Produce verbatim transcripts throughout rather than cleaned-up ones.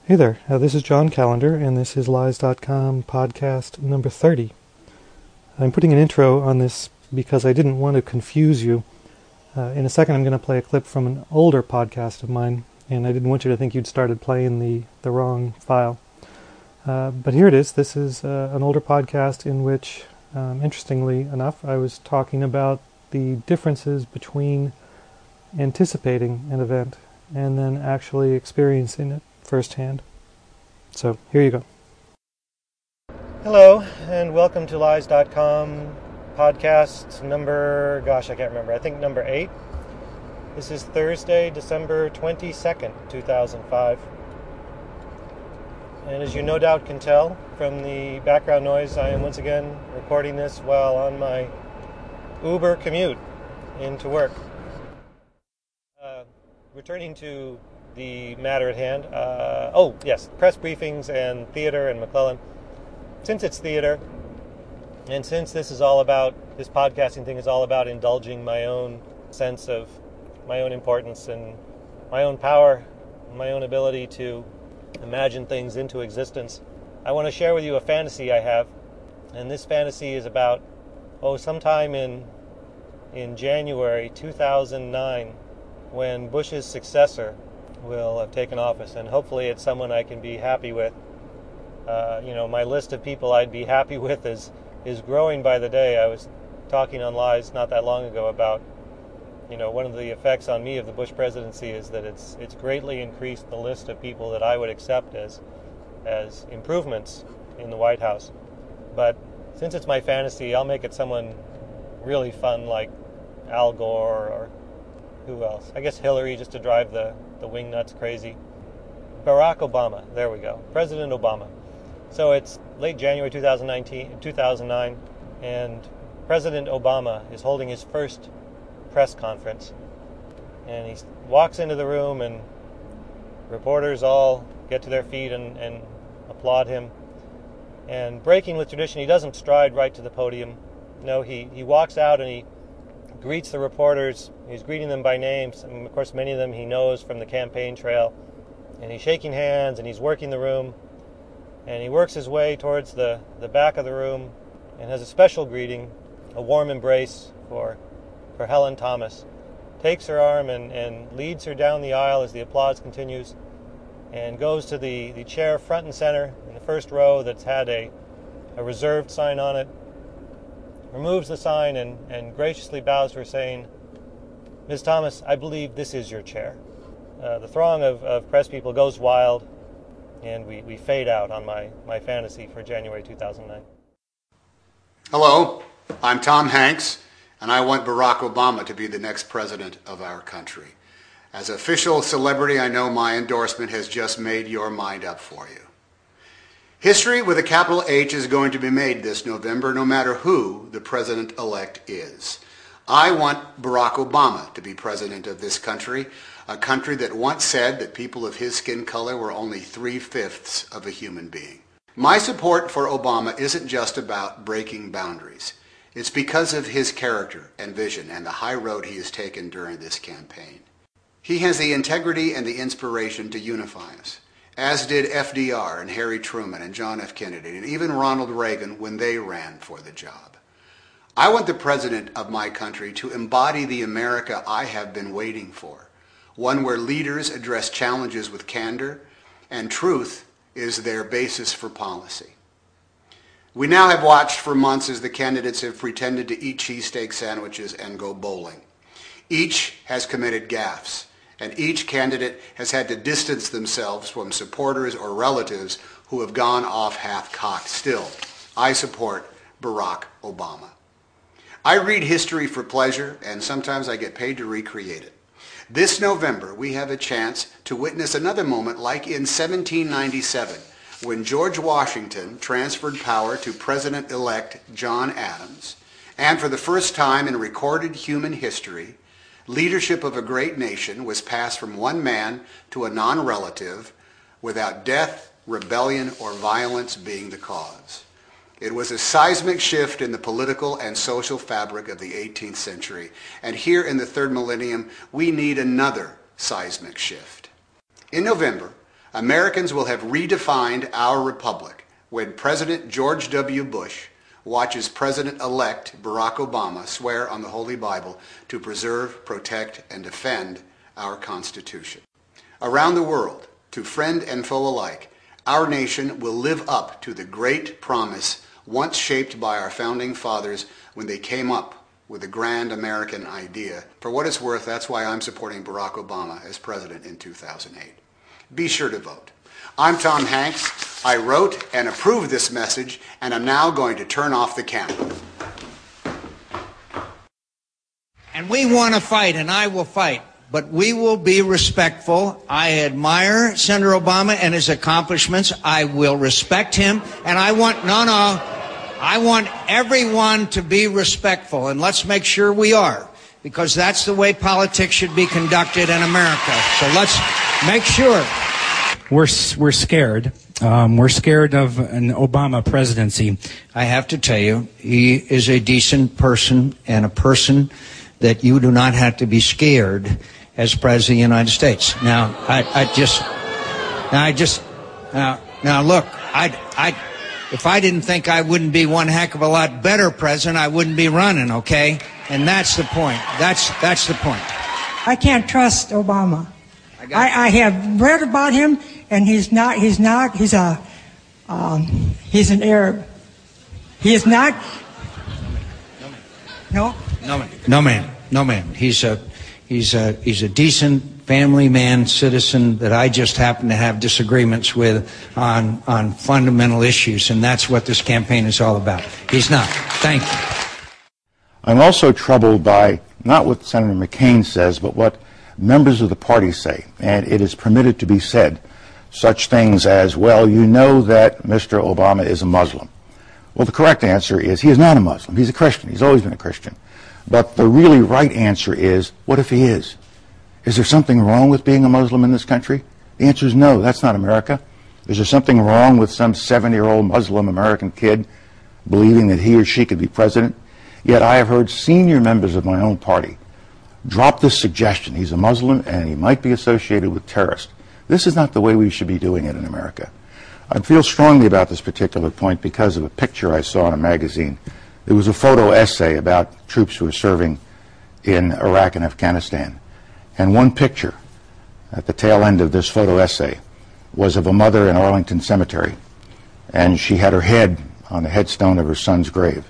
Hey there, uh, this is John Callender, and this is Lies dot com podcast number thirty. I'm putting an intro on this because I didn't want to confuse you. Uh, in a second I'm going to play a clip from an older podcast of mine, and I didn't want you to think you'd started playing the, the wrong file. Uh, but here it is. This is uh, an older podcast in which, um, interestingly enough, I was talking about the differences between anticipating an event and then actually experiencing it firsthand. So, here you go. Hello, and welcome to Lies dot com podcast number, gosh, I can't remember, I think number eight. This is Thursday, December twenty-second, two thousand five. And as you no doubt can tell from the background noise, I am once again recording this while on my Uber commute into work. Uh, returning to the matter at hand. Uh, oh, yes, press briefings and theater and McClellan. Since it's theater, and since this is all about, this podcasting thing is all about indulging my own sense of my own importance and my own power, my own ability to imagine things into existence, I want to share with you a fantasy I have. And this fantasy is about, oh, sometime in in January two thousand nine, when Bush's successor will have taken office, and hopefully it's someone I can be happy with. Uh, you know, my list of people I'd be happy with is is growing by the day. I was talking on Lies not that long ago about, you know, one of the effects on me of the Bush presidency is that it's it's greatly increased the list of people that I would accept as as improvements in the White House. But since it's my fantasy, I'll make it someone really fun like Al Gore or who else? I guess Hillary, just to drive the, the wing nuts crazy. Barack Obama. There we go. President Obama. So it's late January two thousand nineteen, two thousand nine, and President Obama is holding his first press conference. And he walks into the room, and reporters all get to their feet and, and applaud him. And breaking with tradition, he doesn't stride right to the podium. No, he, he walks out and he greets the reporters. He's greeting them by names. And of course, many of them he knows from the campaign trail. And he's shaking hands and he's working the room. And he works his way towards the, the back of the room and has a special greeting, a warm embrace for for Helen Thomas. Takes her arm and, and leads her down the aisle as the applause continues, and goes to the, the chair front and center in the first row that's had a, a reserved sign on it, removes the sign and, and graciously bows to her, saying, "Miz Thomas, I believe this is your chair." Uh, the throng of, of press people goes wild, and we, we fade out on my, my fantasy for January two thousand nine. Hello, I'm Tom Hanks, and I want Barack Obama to be the next president of our country. As official celebrity, I know my endorsement has just made your mind up for you. History with a capital H is going to be made this November, no matter who the president-elect is. I want Barack Obama to be president of this country, a country that once said that people of his skin color were only three-fifths of a human being. My support for Obama isn't just about breaking boundaries. It's because of his character and vision and the high road he has taken during this campaign. He has the integrity and the inspiration to unify us, as did F D R and Harry Truman and John F. Kennedy and even Ronald Reagan when they ran for the job. I want the president of my country to embody the America I have been waiting for, one where leaders address challenges with candor and truth is their basis for policy. We now have watched for months as the candidates have pretended to eat cheesesteak sandwiches and go bowling. Each has committed gaffes, and each candidate has had to distance themselves from supporters or relatives who have gone off half-cocked. Still, I support Barack Obama. I read history for pleasure, and sometimes I get paid to recreate it. This November, we have a chance to witness another moment like in seventeen ninety-seven, when George Washington transferred power to President-elect John Adams, and for the first time in recorded human history, leadership of a great nation was passed from one man to a non-relative without death, rebellion, or violence being the cause. It was a seismic shift in the political and social fabric of the eighteenth century, and here in the third millennium, we need another seismic shift. In November, Americans will have redefined our republic when President George W. Bush watches President-elect Barack Obama swear on the Holy Bible to preserve, protect, and defend our Constitution. Around the world, to friend and foe alike, our nation will live up to the great promise once shaped by our founding fathers when they came up with the grand American idea. For what it's worth, that's why I'm supporting Barack Obama as president in two thousand eight. Be sure to vote. I'm Tom Hanks. I wrote and approved this message, and I'm now going to turn off the camera. And we want to fight, and I will fight, but we will be respectful. I admire Senator Obama and his accomplishments. I will respect him, and I want, no, no, I want everyone to be respectful, and let's make sure we are, because that's the way politics should be conducted in America. So let's make sure. We're we're scared. Um, we're scared of an Obama presidency. I have to tell you, he is a decent person and a person that you do not have to be scared as President of the United States. Now, I, I just, now I just, now, now look, I, I, if I didn't think I wouldn't be one heck of a lot better president, I wouldn't be running, okay? And that's the point. That's, that's the point. I can't trust Obama. I, I, I have read about him, and he's not, he's not, he's a, um, he's an Arab. He is not, no? No, man. No, man. No, man. He's a, he's a, he's a decent family man, citizen that I just happen to have disagreements with on, on fundamental issues, and that's what this campaign is all about. He's not. Thank you. I'm also troubled by not what Senator McCain says, but what members of the party say, and it is permitted to be said such things as, well, you know that Mister Obama is a Muslim. Well, the correct answer is he is not a Muslim. He's a Christian. He's always been a Christian. But the really right answer is, what if he is? Is there something wrong with being a Muslim in this country? The answer is no, that's not America. Is there something wrong with some seven-year-old Muslim American kid believing that he or she could be president? Yet I have heard senior members of my own party drop this suggestion. He's a Muslim and he might be associated with terrorists. This is not the way we should be doing it in America. I feel strongly about this particular point because of a picture I saw in a magazine. There was a photo essay about troops who were serving in Iraq and Afghanistan. And one picture at the tail end of this photo essay was of a mother in Arlington Cemetery. And she had her head on the headstone of her son's grave.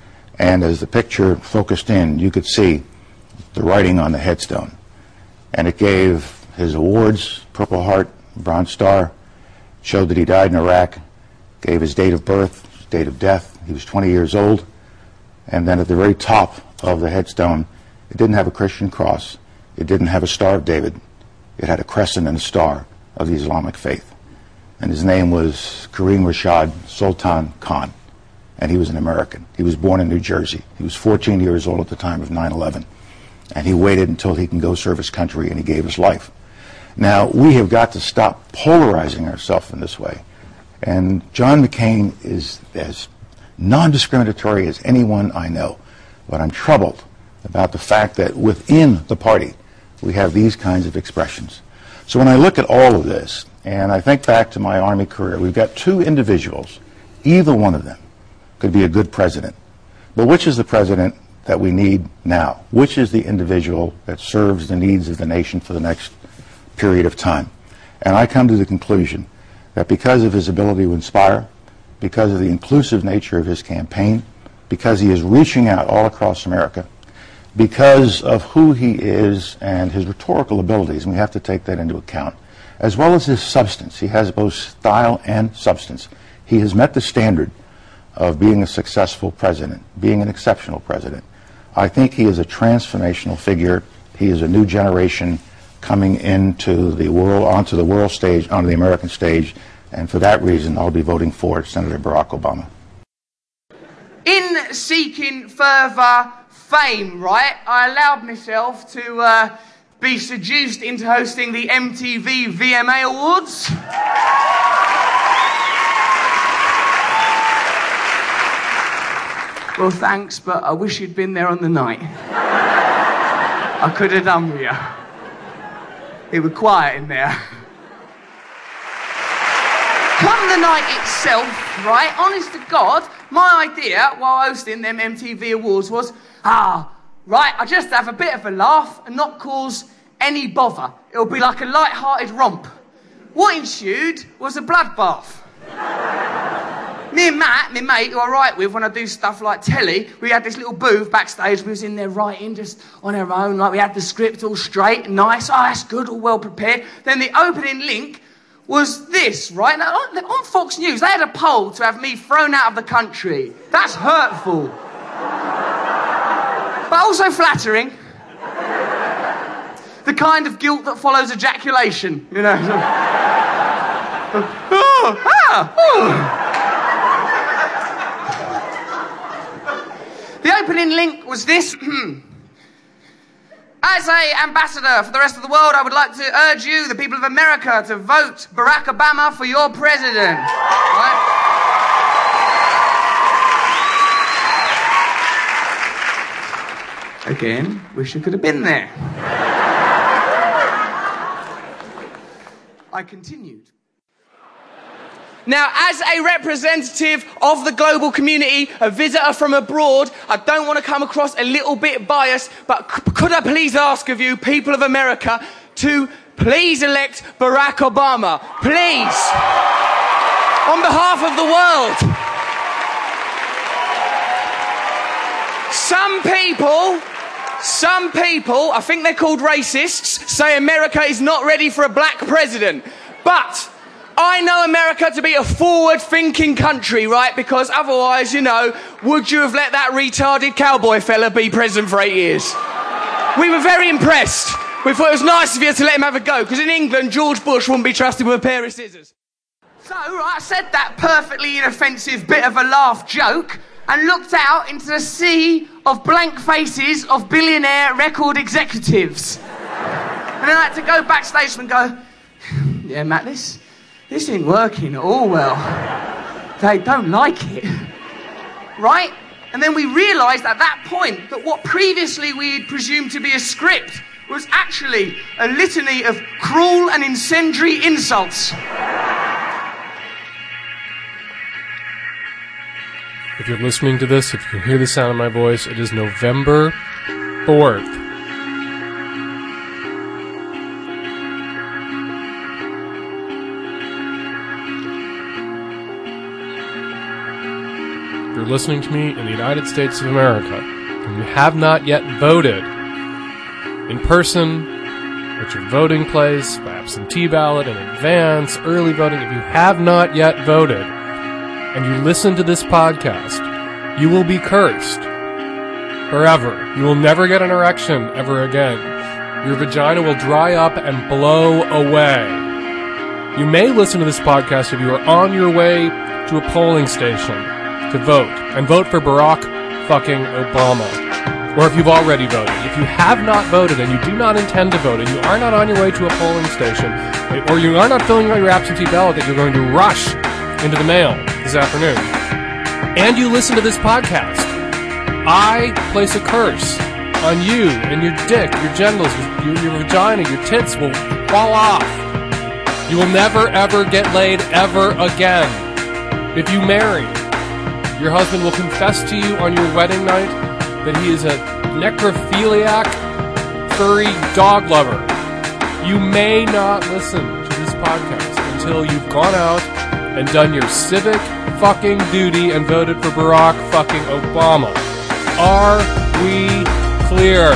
And as the picture focused in, you could see the writing on the headstone. And it gave his awards, Purple Heart, Bronze Star, showed that he died in Iraq, gave his date of birth, his date of death. He was twenty years old. And then at the very top of the headstone, it didn't have a Christian cross. It didn't have a Star of David. It had a crescent and a star of the Islamic faith. And his name was Kareem Rashad Sultan Khan. And he was an American. He was born in New Jersey. He was fourteen years old at the time of nine eleven. And he waited until he can go serve his country, and he gave his life. Now, we have got to stop polarizing ourselves in this way. And John McCain is as non-discriminatory as anyone I know. But I'm troubled about the fact that within the party, we have these kinds of expressions. So when I look at all of this, and I think back to my Army career, we've got two individuals. Either one of them could be a good president. But which is the president that we need now? Which is the individual that serves the needs of the nation for the next period of time? And I come to the conclusion that because of his ability to inspire, because of the inclusive nature of his campaign, because he is reaching out all across America, because of who he is and his rhetorical abilities, and we have to take that into account, as well as his substance. He has both style and substance. He has met the standard of being a successful president, being an exceptional president. I think he is a transformational figure. He is a new generation coming into the world, onto the world stage, onto the American stage, and for that reason, I'll be voting for Senator Barack Obama. In seeking further fame, right, I allowed myself to uh, be seduced into hosting the M T V V M A Awards. Well, thanks, but I wish you'd been there on the night. I could have done with you. It was quiet in there. come the night itself, right, honest to God, my idea while hosting them M T V Awards was, ah, right, I just have a bit of a laugh and not cause any bother. It'll be like a light-hearted romp. What ensued was a bloodbath. Me and Matt, my mate, who I write with when I do stuff like telly, we had this little booth backstage. We was in there writing just on our own. Like, we had the script all straight and nice. Oh, that's good, all well prepared. Then the opening link was this, right? Now, on, on Fox News, they had a poll to have me thrown out of the country. That's hurtful. But also flattering. The kind of guilt that follows ejaculation, you know. oh, ah, oh. The opening link was this. As a ambassador for the rest of the world, I would like to urge you, the people of America, to vote Barack Obama for your president. Right? Again, wish you could have been there. I continued. Now, as a representative of the global community, a visitor from abroad, I don't want to come across a little bit biased, but c- could I please ask of you, people of America, to please elect Barack Obama? Please. On behalf of the world. Some people, some people, I think they're called racists, say America is not ready for a black president. But I know America to be a forward-thinking country, right? Because otherwise, you know, would you have let that retarded cowboy fella be president for eight years? We were very impressed. We thought it was nice of you to let him have a go, because in England, George Bush wouldn't be trusted with a pair of scissors. So, right, I said that perfectly inoffensive bit of a laugh joke and looked out into the sea of blank faces of billionaire record executives. And then I had to go backstage and go, yeah, Matt, this... This ain't working at all well. They don't like it. Right? And then we realised at that point that what previously we'd presumed to be a script was actually a litany of cruel and incendiary insults. If you're listening to this, if you can hear the sound of my voice, it is November fourth. You're listening to me in the United States of America, and you have not yet voted in person at your voting place, by absentee ballot, in advance, early voting, if you have not yet voted, and you listen to this podcast, you will be cursed forever. You will never get an erection ever again. Your vagina will dry up and blow away. You may listen to this podcast if you are on your way to a polling station to vote, and vote for Barack fucking Obama. Or if you've already voted. If you have not voted and you do not intend to vote, and you are not on your way to a polling station, or you are not filling out your absentee ballot that you're going to rush into the mail this afternoon, and you listen to this podcast, I place a curse on you and your dick, your genitals, your, your vagina, your tits will fall off. You will never ever get laid ever again. If you marry, your husband will confess to you on your wedding night that he is a necrophiliac, furry dog lover. You may not listen to this podcast until you've gone out and done your civic fucking duty and voted for Barack fucking Obama. Are we clear?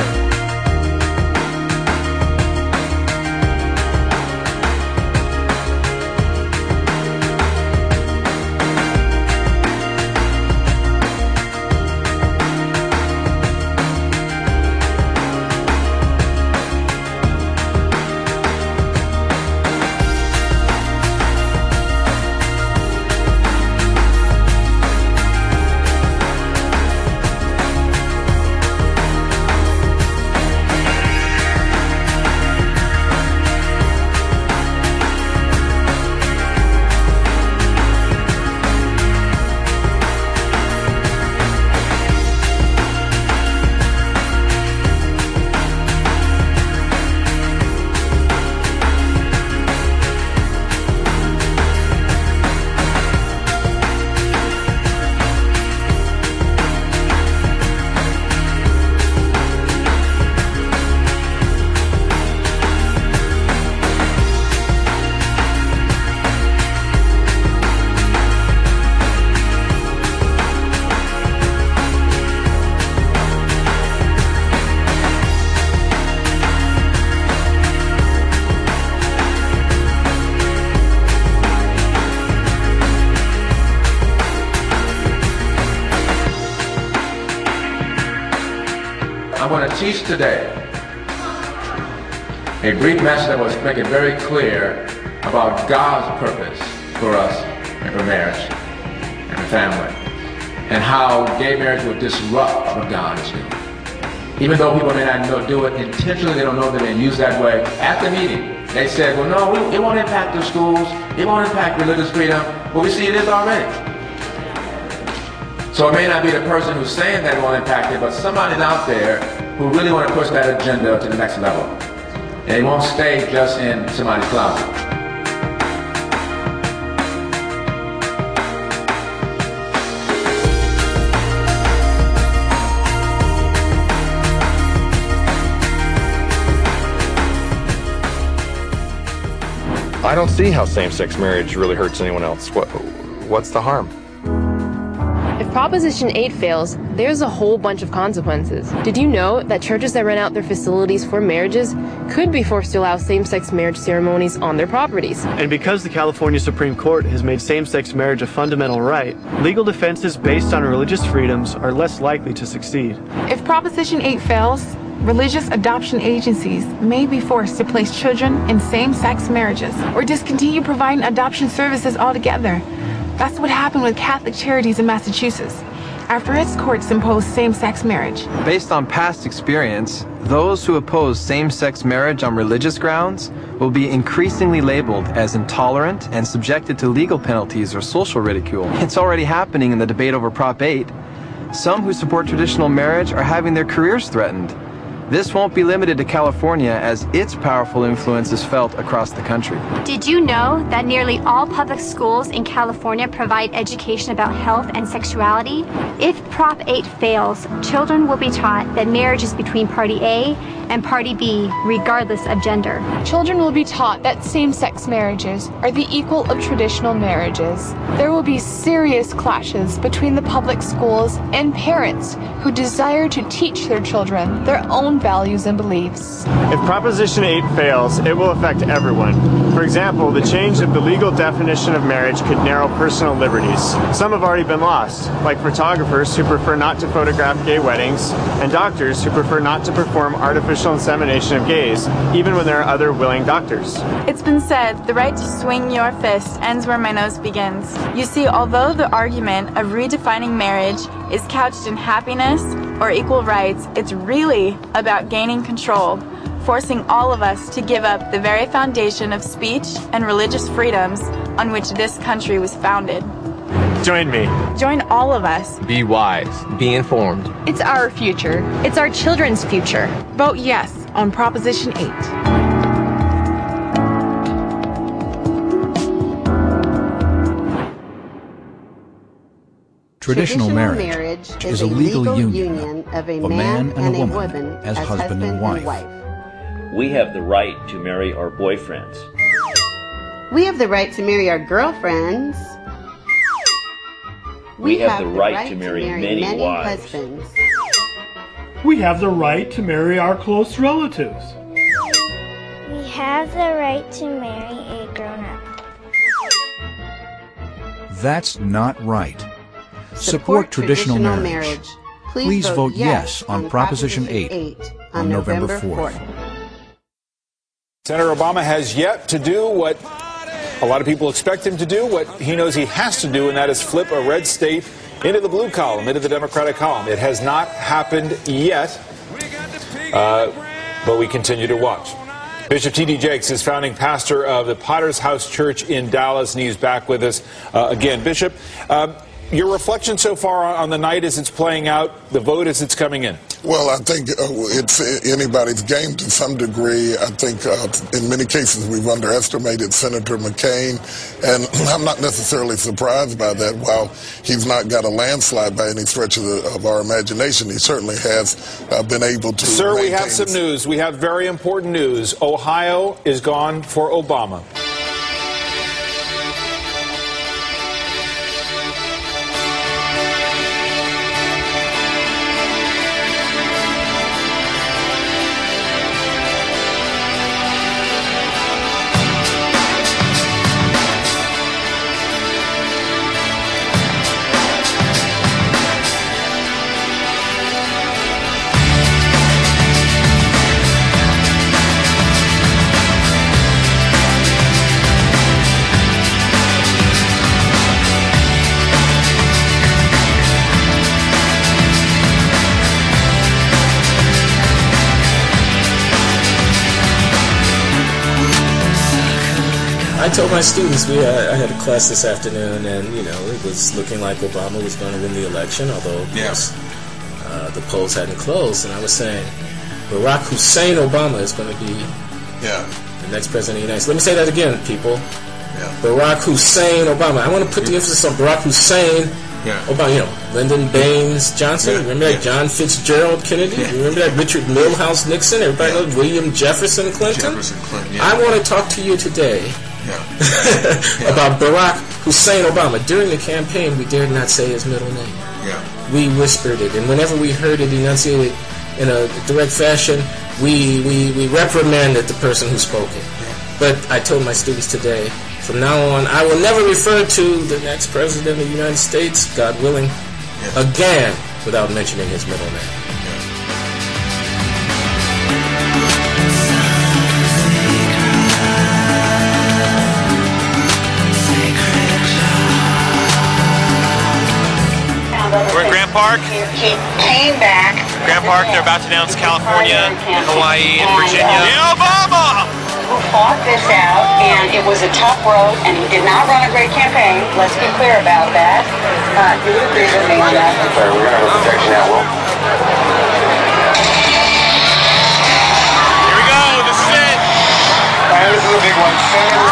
I'm going to teach today a brief message that will make it very clear about God's purpose for us and for marriage and for family, and how gay marriage will disrupt what God is doing. Even though people may not know, do it intentionally, they don't know that they use that way. At the meeting, they said, well, no, it won't impact the schools, it won't impact religious freedom. Well, we see it is already. So it may not be the person who's saying that it won't impact it, but somebody's out there who really want to push that agenda to the next level. And it won't stay just in somebody's closet. I don't see how same-sex marriage really hurts anyone else. What, what's the harm? If Proposition eight fails, there's a whole bunch of consequences. Did you know that churches that rent out their facilities for marriages could be forced to allow same-sex marriage ceremonies on their properties? And because the California Supreme Court has made same-sex marriage a fundamental right, legal defenses based on religious freedoms are less likely to succeed. If Proposition eight fails, religious adoption agencies may be forced to place children in same-sex marriages or discontinue providing adoption services altogether. That's what happened with Catholic Charities in Massachusetts after its courts imposed same-sex marriage. Based on past experience, those who oppose same-sex marriage on religious grounds will be increasingly labeled as intolerant and subjected to legal penalties or social ridicule. It's already happening in the debate over Prop eight. Some who support traditional marriage are having their careers threatened. This won't be limited to California, as its powerful influence is felt across the country. Did you know that nearly all public schools in California provide education about health and sexuality? If Prop eight fails, children will be taught that marriage is between Party A and Party B, regardless of gender. Children will be taught that same-sex marriages are the equal of traditional marriages. There will be serious clashes between the public schools and parents who desire to teach their children their own values and beliefs. If Proposition eight fails, it will affect everyone. For example, the change of the legal definition of marriage could narrow personal liberties. Some have already been lost, like photographers who prefer not to photograph gay weddings, and doctors who prefer not to perform artificial insemination of gays, even when there are other willing doctors. It's been said, the right to swing your fist ends where my nose begins. You see, although the argument of redefining marriage is couched in happiness or equal rights, it's really about gaining control, forcing all of us to give up the very foundation of speech and religious freedoms on which this country was founded. Join me. Join all of us. Be wise. Be informed. It's our future. It's our children's future. Vote yes on Proposition eight. Traditional, Traditional marriage, marriage is a legal, legal union, union of a, of a man, man and a woman, woman as, as husband, husband and, wife. and wife. We have the right to marry our boyfriends. We have the right to marry our girlfriends. We, we have, have the, the right, right to marry, to marry many, many wives. Husbands. We have the right to marry our close relatives. We have the right to marry a grown-up. That's not right. Support, Support traditional, traditional marriage. marriage. Please, Please vote, vote yes on, on Proposition eight, eight on, on November fourth. Senator Obama has yet to do what a lot of people expect him to do, what he knows he has to do, and that is flip a red state into the blue column, into the Democratic column. It has not happened yet, uh, but we continue to watch. Bishop T D Jakes is founding pastor of the Potter's House Church in Dallas, and he's back with us uh, again. Bishop, um, your reflection so far on the night as it's playing out, the vote as it's coming in? Well, I think uh, it's anybody's game to some degree. I think uh, in many cases we've underestimated Senator McCain, and I'm not necessarily surprised by that. While he's not got a landslide by any stretch of, the, of our imagination, he certainly has uh, been able to. Sir, we have some news. We have very important news. Ohio is gone for Obama. I told my students, we uh, I had a class this afternoon, and, you know, it was looking like Obama was going to win the election, although, of course, uh, the polls hadn't closed. And I was saying, Barack Hussein Obama is going to be yeah. the next president of the United States. Let me say that again, people. Yeah. Barack Hussein Obama. I want to put the emphasis on Barack Hussein yeah. Obama. You know, Lyndon Baines Johnson. Yeah. Remember that? Yeah. John Fitzgerald Kennedy. Yeah. Remember that? Richard Milhous Nixon. Everybody yeah. knows William Jefferson Clinton. Jefferson Clinton. Yeah. I want to talk to you today yeah. yeah. about Barack Hussein Obama. During the campaign, we dared not say his middle name. Yeah. We whispered it, and whenever we heard it enunciated in a direct fashion, we we, we reprimanded the person who spoke it. Yeah. But I told my students today, from now on, I will never refer to the next president of the United States, God willing, yeah. again, without mentioning his middle name. We're in Grant Park. He came back. Grant Park, they're about to announce California, Hawaii, and Virginia. Yeah, Obama! Who fought this out, and it was a tough road, and he did not run a great campaign. Let's be clear about that. Uh, you would agree with me on that? Sorry, we're going to have a protection now, Will. Here we go, this is it. All right, this is a big one.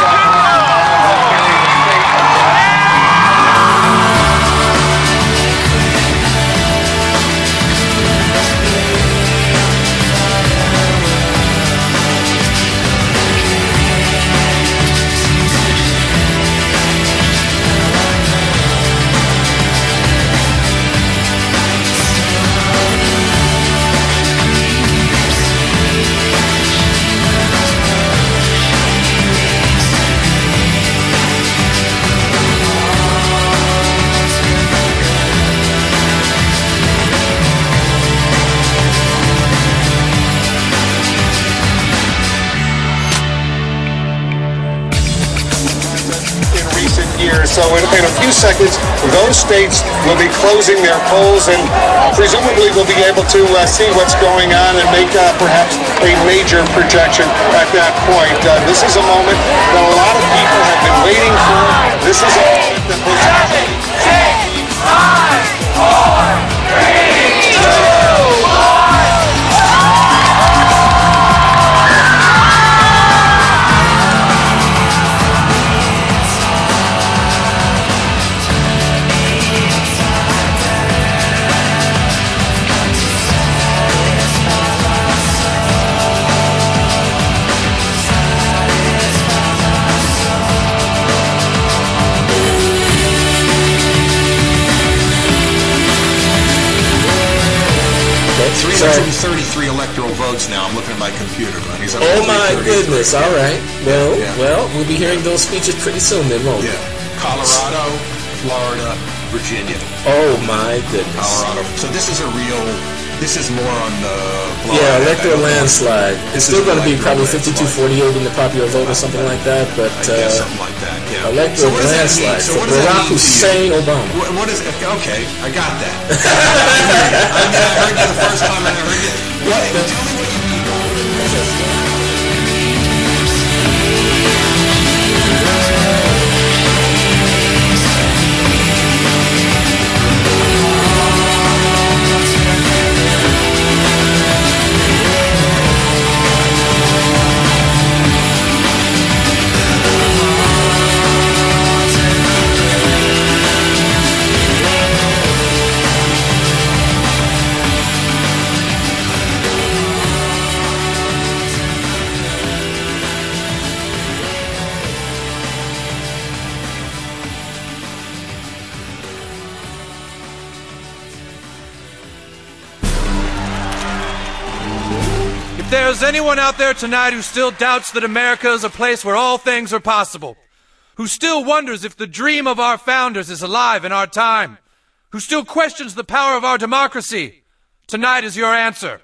So in, in a few seconds, those states will be closing their polls and presumably will be able to uh, see what's going on and make uh, perhaps a major projection at that point. Uh, this is a moment that a lot of people have been waiting for. This is a moment that was... Seven, six, five, four, three, two, one. three hundred thirty-three electoral votes now. I'm looking at my computer. He's up oh my goodness! All right. Well, yeah. well, we'll be hearing those speeches pretty soon, then, won't we? Yeah. Colorado, Florida, Virginia. Oh my goodness! Colorado. So this is a real. This is more on the. Yeah, electoral landslide. It's still going to be probably fifty-two forty-eight in the popular vote or something like that, but uh, something like that. Yeah. Electoral so landslide so for Barack Hussein Obama. What, what is it? Okay, I got that. I, mean, I heard you the first time, and I heard you. What? Tell me what you mean. If there's anyone out there tonight who still doubts that America is a place where all things are possible, who still wonders if the dream of our founders is alive in our time, who still questions the power of our democracy, tonight is your answer.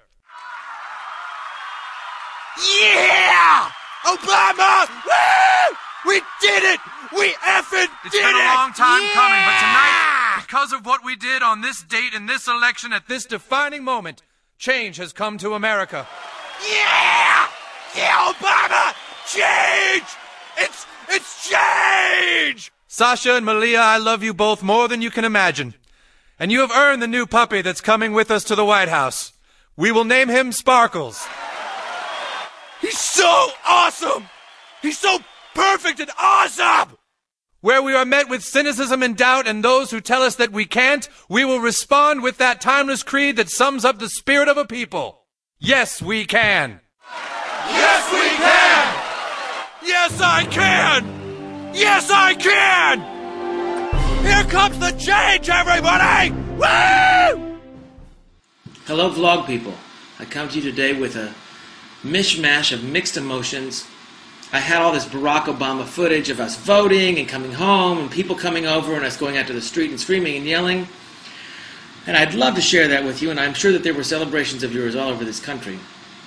Yeah! Obama! Woo! We did it! We effing It's did it! been a long time yeah! coming, but tonight, because of what we did on this date in this election at this defining moment, change has come to America. Yeah! Yeah, Obama! Change! It's It's change! Sasha and Malia, I love you both more than you can imagine. And you have earned the new puppy that's coming with us to the White House. We will name him Sparkles. He's so awesome! He's so perfect and awesome! Where we are met with cynicism and doubt and those who tell us that we can't, we will respond with that timeless creed that sums up the spirit of a people. Yes, we can. Yes, we can! Yes, I can! Yes, I can! Here comes the change, everybody! Woo! Hello, vlog people. I come to you today with a mishmash of mixed emotions. I had all this Barack Obama footage of us voting and coming home and people coming over and us going out to the street and screaming and yelling. And I'd love to share that with you, and I'm sure that there were celebrations of yours all over this country.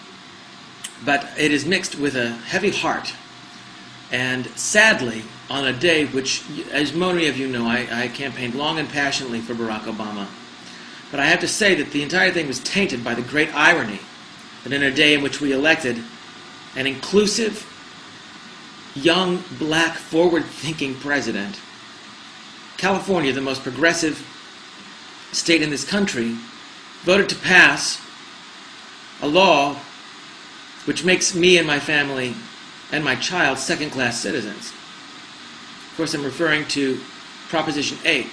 But it is mixed with a heavy heart. And sadly, on a day which, as many of you know, I, I campaigned long and passionately for Barack Obama. But I have to say that the entire thing was tainted by the great irony that in a day in which we elected an inclusive, young, black, forward-thinking president, California, the most progressive state in this country, voted to pass a law which makes me and my family and my child second-class citizens. Of course, I'm referring to Proposition eight,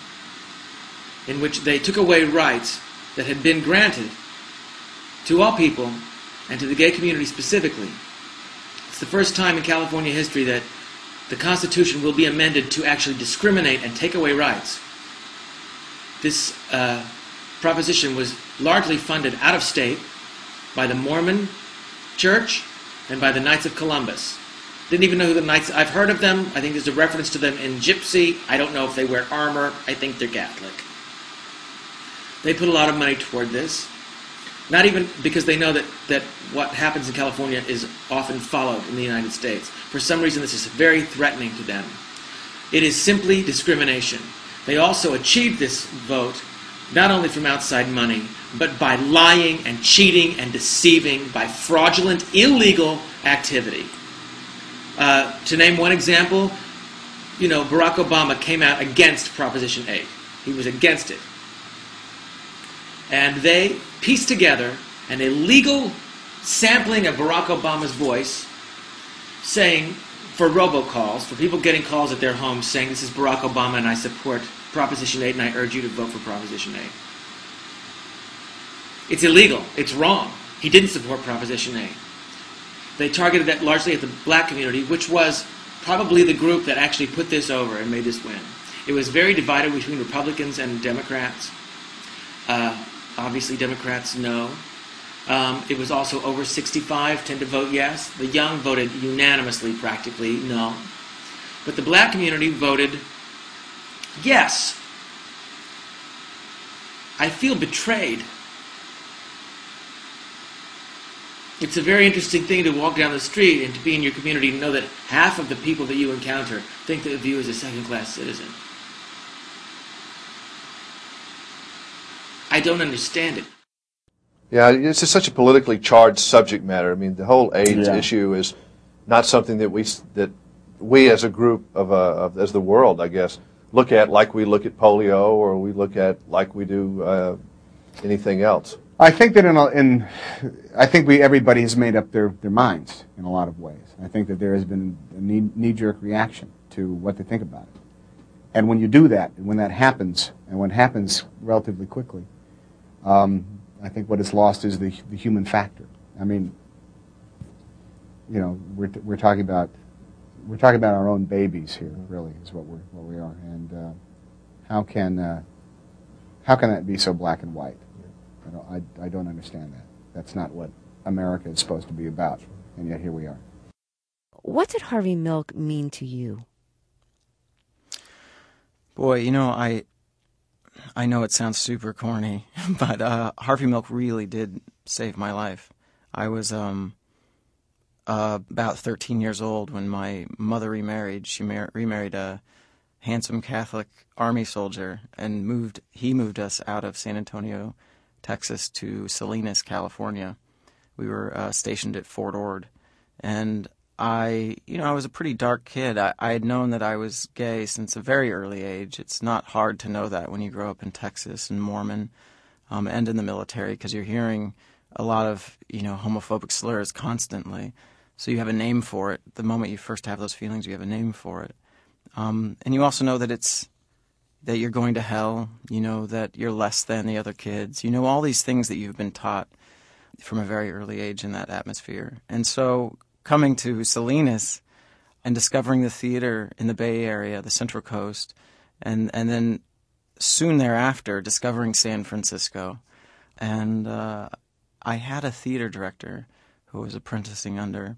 in which they took away rights that had been granted to all people and to the gay community specifically. It's the first time in California history that the Constitution will be amended to actually discriminate and take away rights. This uh, proposition was largely funded out of state by the Mormon Church and by the Knights of Columbus. Didn't even know who the Knights... I've heard of them. I think there's a reference to them in Gypsy. I don't know if they wear armor. I think they're Catholic. They put a lot of money toward this. Not even because they know that, that what happens in California is often followed in the United States. For some reason, this is very threatening to them. It is simply discrimination. They also achieved this vote not only from outside money, but by lying and cheating and deceiving, by fraudulent, illegal activity. Uh, to name one example, you know, Barack Obama came out against Proposition eight. He was against it. And they pieced together an illegal sampling of Barack Obama's voice saying, for robocalls, for people getting calls at their homes saying, this is Barack Obama and I support Proposition eight and I urge you to vote for Proposition eight. It's illegal. It's wrong. He didn't support Proposition eight. They targeted that largely at the black community, which was probably the group that actually put this over and made this win. It was very divided between Republicans and Democrats. Uh, obviously, Democrats no. Um, it was also over sixty-five tend to vote yes. The young voted unanimously, practically no. But the black community voted yes. I feel betrayed. It's a very interesting thing to walk down the street and to be in your community and know that half of the people that you encounter think of you as a second-class citizen. I don't understand it. Yeah, it's just such a politically charged subject matter. I mean, the whole AIDS Yeah. issue is not something that we that we as a group of, uh, of as the world, I guess, look at like we look at polio or we look at like we do uh, anything else. I think that in, a, in I think we everybody has made up their, their minds in a lot of ways. I think that there has been a knee, knee-jerk reaction to what they think about it. And when you do that, and when that happens, and when it happens relatively quickly, um, I think what is lost is the the human factor. I mean, you know, we're we're talking about we're talking about our own babies here. Really, is what we're what we are. And uh, how can uh, how can that be so black and white? I don't, I, I don't understand that. That's not what America is supposed to be about, and yet here we are. What did Harvey Milk mean to you? Boy, you know, I I know it sounds super corny, but uh, Harvey Milk really did save my life. I was um, uh, about thirteen years old when my mother remarried. She mar- remarried a handsome Catholic Army soldier, and moved. He moved us out of San Antonio, Texas, to Salinas, California. We were uh, stationed at Fort Ord, and I, you know, I was a pretty dark kid. I, I had known that I was gay since a very early age. It's not hard to know that when you grow up in Texas and Mormon um, and in the military, because you're hearing a lot of, you know, homophobic slurs constantly. So you have a name for it. The moment you first have those feelings, you have a name for it. Um, and you also know that it's that you're going to hell. You know that you're less than the other kids. You know all these things that you've been taught from a very early age in that atmosphere. And so coming to Salinas and discovering the theater in the Bay Area, the Central Coast, and, and then soon thereafter discovering San Francisco. And uh, I had a theater director who I was apprenticing under,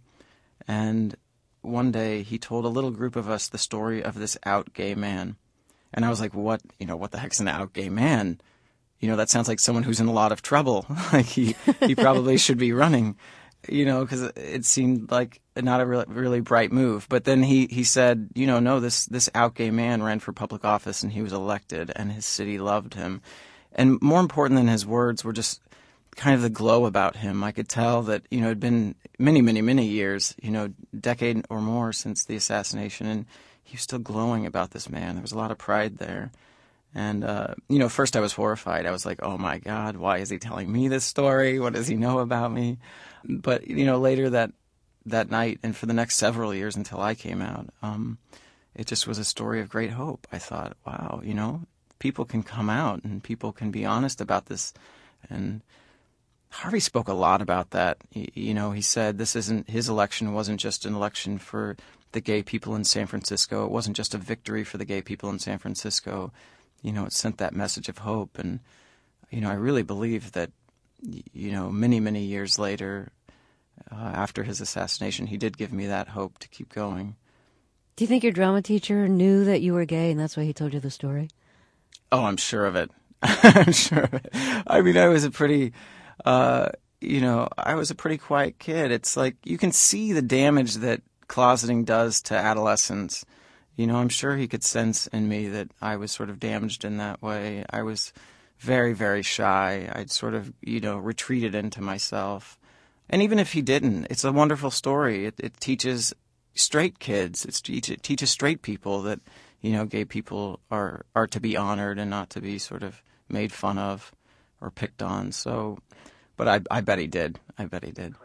and one day he told a little group of us the story of this out gay man. And I was like, what, you know, what the heck's an out gay man? You know, that sounds like someone who's in a lot of trouble. Like he, he probably should be running, you know, because it seemed like not a really, really bright move. But then he, he said, you know, no, this, this out gay man ran for public office and he was elected and his city loved him. And more important than his words were just kind of the glow about him. I could tell that, you know, it had been many, many, many years, you know, decade or more since the assassination, and he was still glowing about this man. There was a lot of pride there. And, uh, you know, first I was horrified. I was like, oh, my God, why is he telling me this story? What does he know about me? But, you know, later that that night and for the next several years until I came out, um, it just was a story of great hope. I thought, wow, you know, people can come out and people can be honest about this. And Harvey spoke a lot about that. He, you know, he said this isn't, his election wasn't just an election for the gay people in San Francisco. It wasn't just a victory for the gay people in San Francisco. You know, it sent that message of hope. And, you know, I really believe that, you know, many, many years later, uh, after his assassination, he did give me that hope to keep going. Do you think your drama teacher knew that you were gay and that's why he told you the story? Oh, I'm sure of it. I'm sure of it. I mean, I was a pretty, uh, you know, I was a pretty quiet kid. It's like you can see the damage that closeting does to adolescents. You know, I'm sure he could sense in me that I was sort of damaged in that way. I was very, very shy. I'd sort of, you know, retreated into myself. And even if he didn't, it's a wonderful story. It, it teaches straight kids, it's, it teaches straight people that, you know, gay people are, are to be honored and not to be sort of made fun of or picked on. So, but I, I bet he did. I bet he did.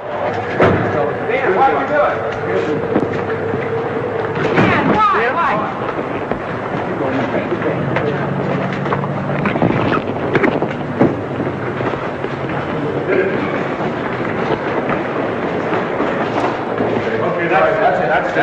Dan, why are you doing? Dan, why? Why? Okay, that's it. That's it.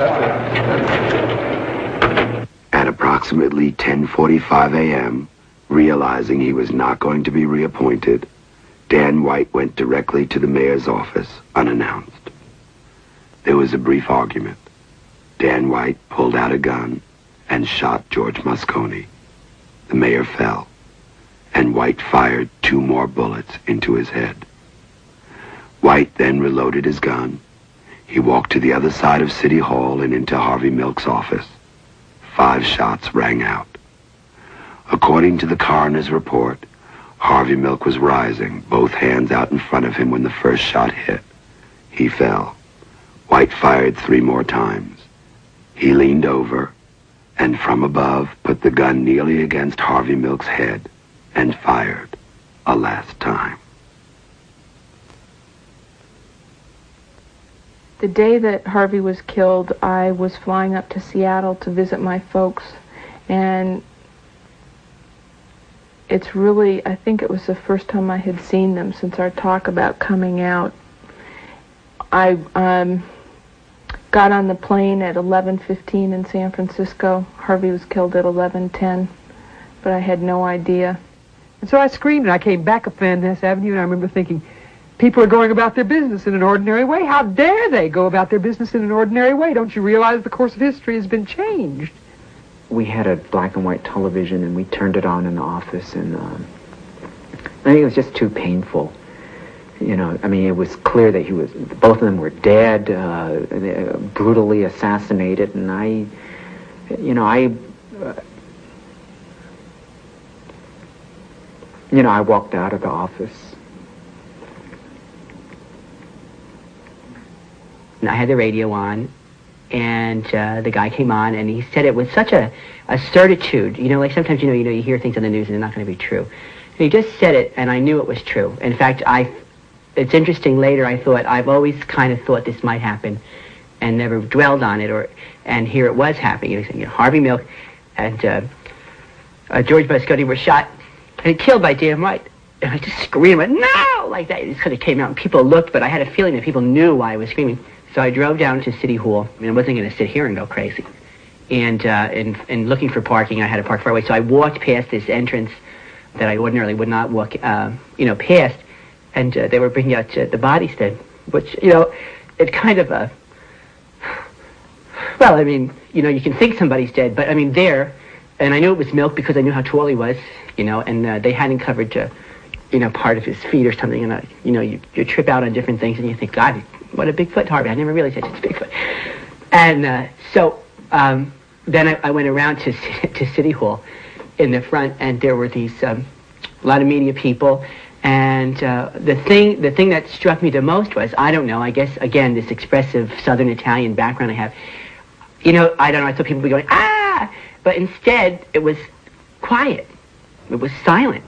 That's it. At approximately ten forty-five a.m., realizing he was not going to be reappointed, Dan White went directly to the mayor's office, unannounced. There was a brief argument. Dan White pulled out a gun and shot George Moscone. The mayor fell, and White fired two more bullets into his head. White then reloaded his gun. He walked to the other side of City Hall and into Harvey Milk's office. Five shots rang out. According to the coroner's report, Harvey Milk was rising, both hands out in front of him when the first shot hit. He fell. White fired three more times. He leaned over, and from above put the gun nearly against Harvey Milk's head and fired a last time. The day that Harvey was killed, I was flying up to Seattle to visit my folks, and it's really, I think it was the first time I had seen them since our talk about coming out. I um, got on the plane at eleven fifteen in San Francisco. Harvey was killed at eleven ten, but I had no idea. And so I screamed, and I came back up Van Ness Avenue, and I remember thinking, people are going about their business in an ordinary way. How dare they go about their business in an ordinary way? Don't you realize the course of history has been changed? We had a black and white television, and we turned it on in the office, and um, I think it was just too painful. You know, I mean, it was clear that he was, both of them were dead, uh, brutally assassinated, and I, you know, I, uh, you know, I walked out of the office. and I had the radio on, and uh, the guy came on, and he said it with such a, a certitude. You know, like sometimes, you know, you know, you hear things on the news and they're not going to be true. And he just said it, and I knew it was true. In fact, I, it's interesting, later I thought, I've always kind of thought this might happen and never dwelled on it, or and here it was happening. You know, Harvey Milk and uh, uh, George Moscone were shot and killed by Dan White. And I just screamed, no, like that. It just kind of came out, and people looked, but I had a feeling that people knew why I was screaming. So I drove down to City Hall. I mean, I wasn't going to sit here and go crazy. And, uh, and, and looking for parking, I had to park far away. So I walked past this entrance that I ordinarily would not walk, uh, you know, past. And uh, they were bringing out uh, the bodies then, which, you know, it kind of, uh, well, I mean, you know, you can think somebody's dead, but I mean, there, and I knew it was Milk because I knew how tall he was, you know, and uh, they hadn't covered, uh, you know, part of his feet or something, and, uh, you know, you, you trip out on different things, and you think, God, what a Bigfoot, Harvey. I never realized that it's Bigfoot. And uh, so um, then I, I went around to, to City Hall in the front, and there were these, um, a lot of media people, and uh, the thing the thing that struck me the most was, I don't know, I guess, again, this expressive Southern Italian background I have, you know, I don't know, I thought people would be going, ah! But instead, it was quiet. It was silent.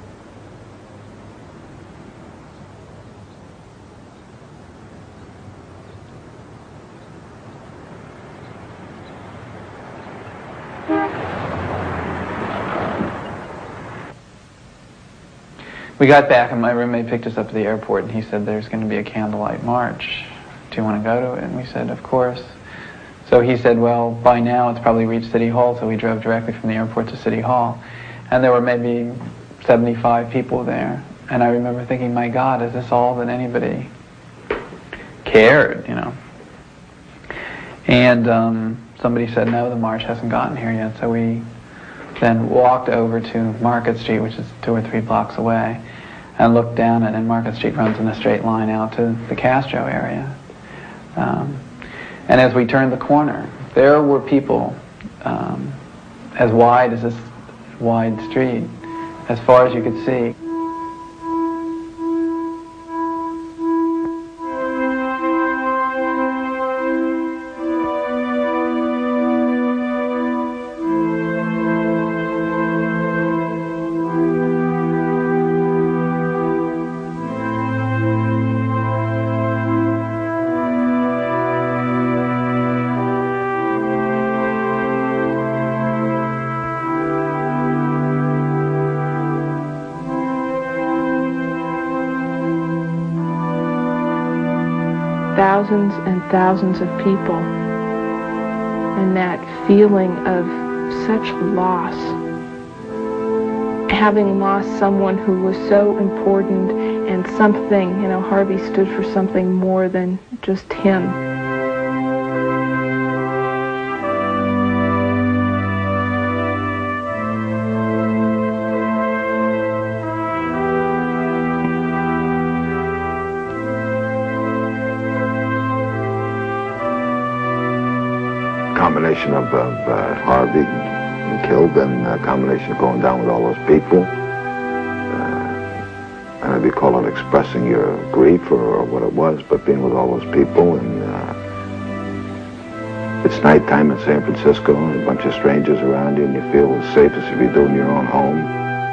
We got back, and my roommate picked us up at the airport, and he said, there's going to be a candlelight march. Do you want to go to it? And we said, of course. So he said, well, by now it's probably reached City Hall, so we drove directly from the airport to City Hall. And there were maybe seventy-five people there. And I remember thinking, my God, is this all that anybody cared, you know? And um, somebody said, no, the march hasn't gotten here yet. So we then walked over to Market Street, which is two or three blocks away, and looked down, and then Market Street runs in a straight line out to the Castro area. Um, and as we turned the corner, there were people um, as wide as this wide street, as far as you could see. Thousands and thousands of people, and that feeling of such loss, having lost someone who was so important and something, you know, Harvey stood for something more than just him. Combination of, of uh, Harvey and killed, and a combination of going down with all those people. Uh, I don't know if you call it expressing your grief or, or what it was, but being with all those people. And uh, it's nighttime in San Francisco, and a bunch of strangers around you, and you feel as safe as if you do in your own home.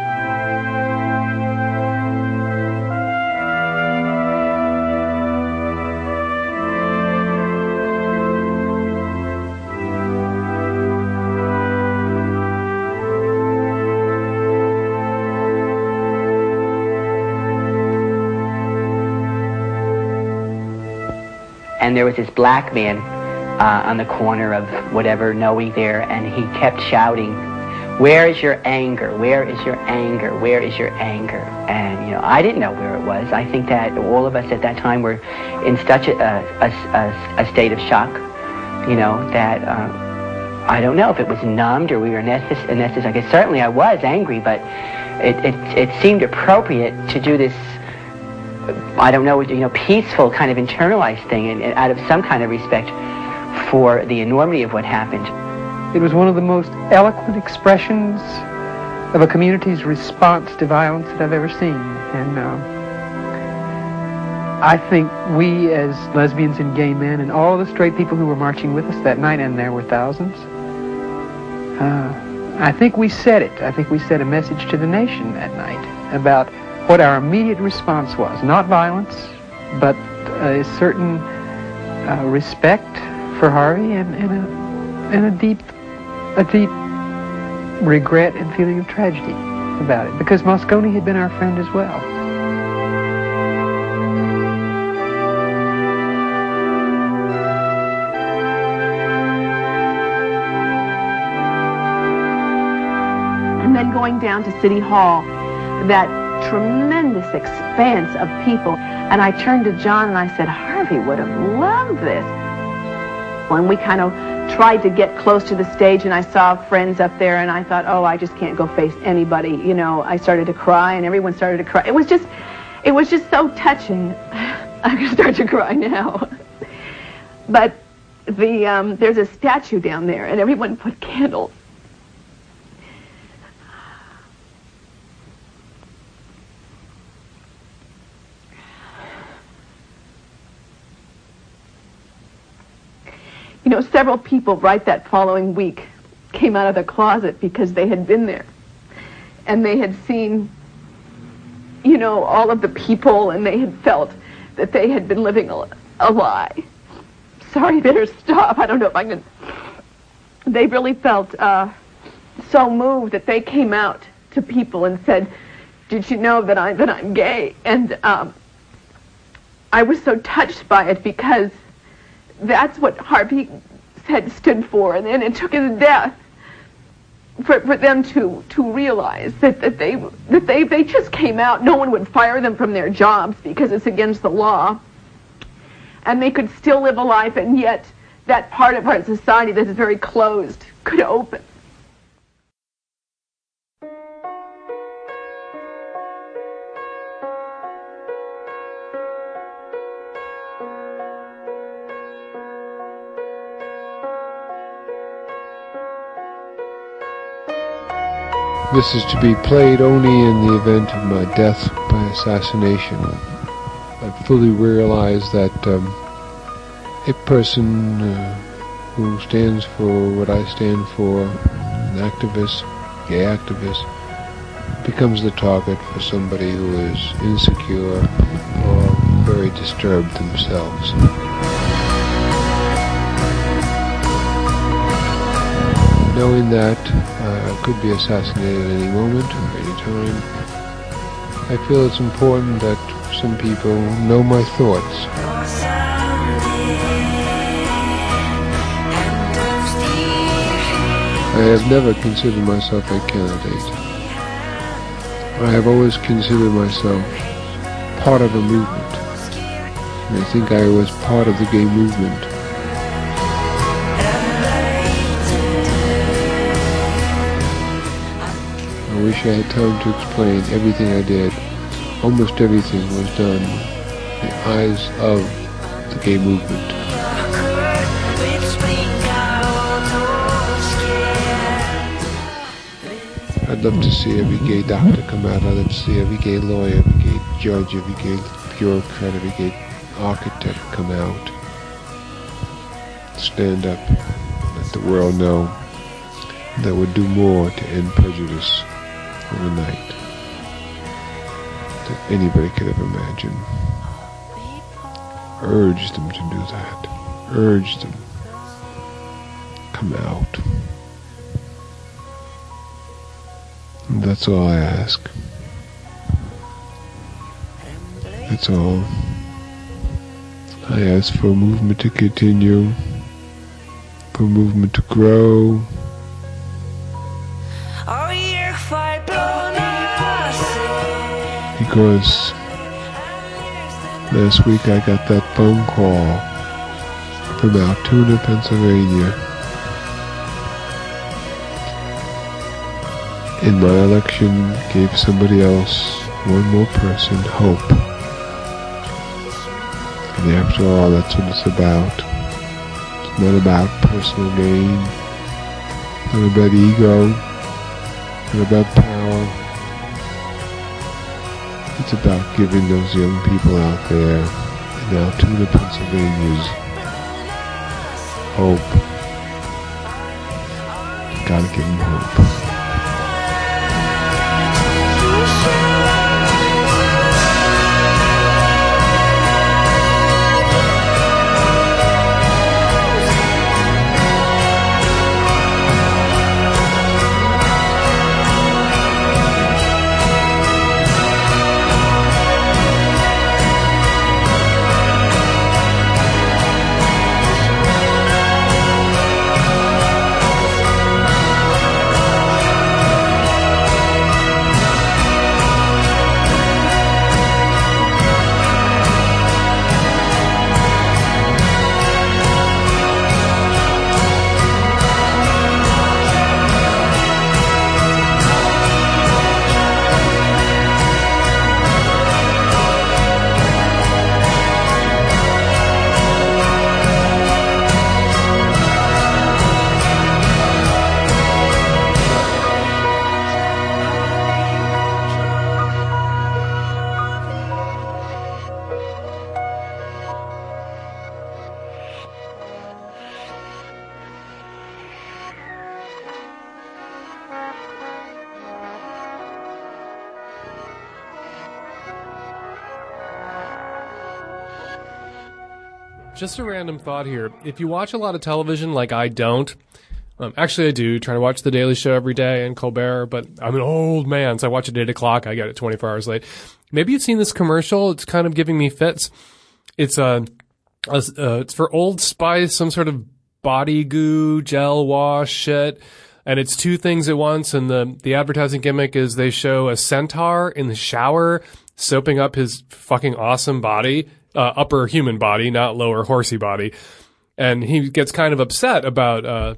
And there was this black man uh, on the corner of whatever, Noe there, and he kept shouting, where is your anger? Where is your anger? Where is your anger? And, you know, I didn't know where it was. I think that all of us at that time were in such a, a, a, a state of shock, you know, that uh, I don't know if it was numbed or we were anesthetized. I guess certainly I was angry, but it, it, it seemed appropriate to do this, I don't know, you know, peaceful kind of internalized thing, and, and out of some kind of respect for the enormity of what happened. It was one of the most eloquent expressions of a community's response to violence that I've ever seen. And uh, I think we as lesbians and gay men and all the straight people who were marching with us that night, and there were thousands, uh, I think we said it. I think we sent a message to the nation that night about what our immediate response was. Not violence, but a certain uh, respect for Harvey and, and, a, and a deep, a deep regret and feeling of tragedy about it, because Moscone had been our friend as well. And then going down to City Hall, that tremendous expanse of people, and I turned to John and I said, Harvey would have loved this. When we kind of tried to get close to the stage, and I saw friends up there, and I thought, oh, I just can't go face anybody. You know, I started to cry, and everyone started to cry. It was just, it was just so touching. I'm going to start to cry now. But the um, there's a statue down there, and everyone put candles. You know, several people right that following week came out of the closet because they had been there. And they had seen, you know, all of the people, and they had felt that they had been living a, a lie. Sorry, better stop. I don't know if I can... They really felt uh, so moved that they came out to people and said, did you know that, I, that I'm gay? And um, I was so touched by it because that's what Harvey had stood for, and then it took his death for, for them to, to realize that, that they that they they just came out. No one would fire them from their jobs because it's against the law, and they could still live a life, and yet that part of our society that is very closed could open. This is to be played only in the event of my death by assassination. I fully realize that um, a person uh, who stands for what I stand for, an activist, gay activist, becomes the target for somebody who is insecure or very disturbed themselves. Knowing that uh, I could be assassinated at any moment or any time, I feel it's important that some people know my thoughts. I have never considered myself a candidate. I have always considered myself part of a movement, and I think I was part of the gay movement. I wish I had time to explain everything I did. Almost everything was done in the eyes of the gay movement. I'd love to see every gay doctor come out. I'd love to see every gay lawyer, every gay judge, every gay bureaucrat, every gay architect come out. Stand up, let the world know that would do more to end prejudice overnight than anybody could ever imagine. Urge them to do that. Urge them. Come out. And that's all I ask. That's all. I ask for a movement to continue, for a movement to grow. Because last week I got that phone call from Altoona, Pennsylvania. And my election gave somebody else, one more person, hope. And after all, that's what it's about. It's not about personal gain, not about ego, not about power. It's about giving those young people out there and Altoona, Pennsylvania's hope. Gotta give him hope. Just a random thought here. If you watch a lot of television like I don't, um, actually I do, try to watch The Daily Show every day and Colbert, but I'm an old man, so I watch at eight o'clock, I get it twenty-four hours late. Maybe you've seen this commercial, it's kind of giving me fits. It's uh, a, uh, it's for Old Spice, some sort of body goo, gel wash shit, and it's two things at once, and the, the advertising gimmick is they show a centaur in the shower soaping up his fucking awesome body. Uh, upper human body, not lower horsey body. And he gets kind of upset about uh,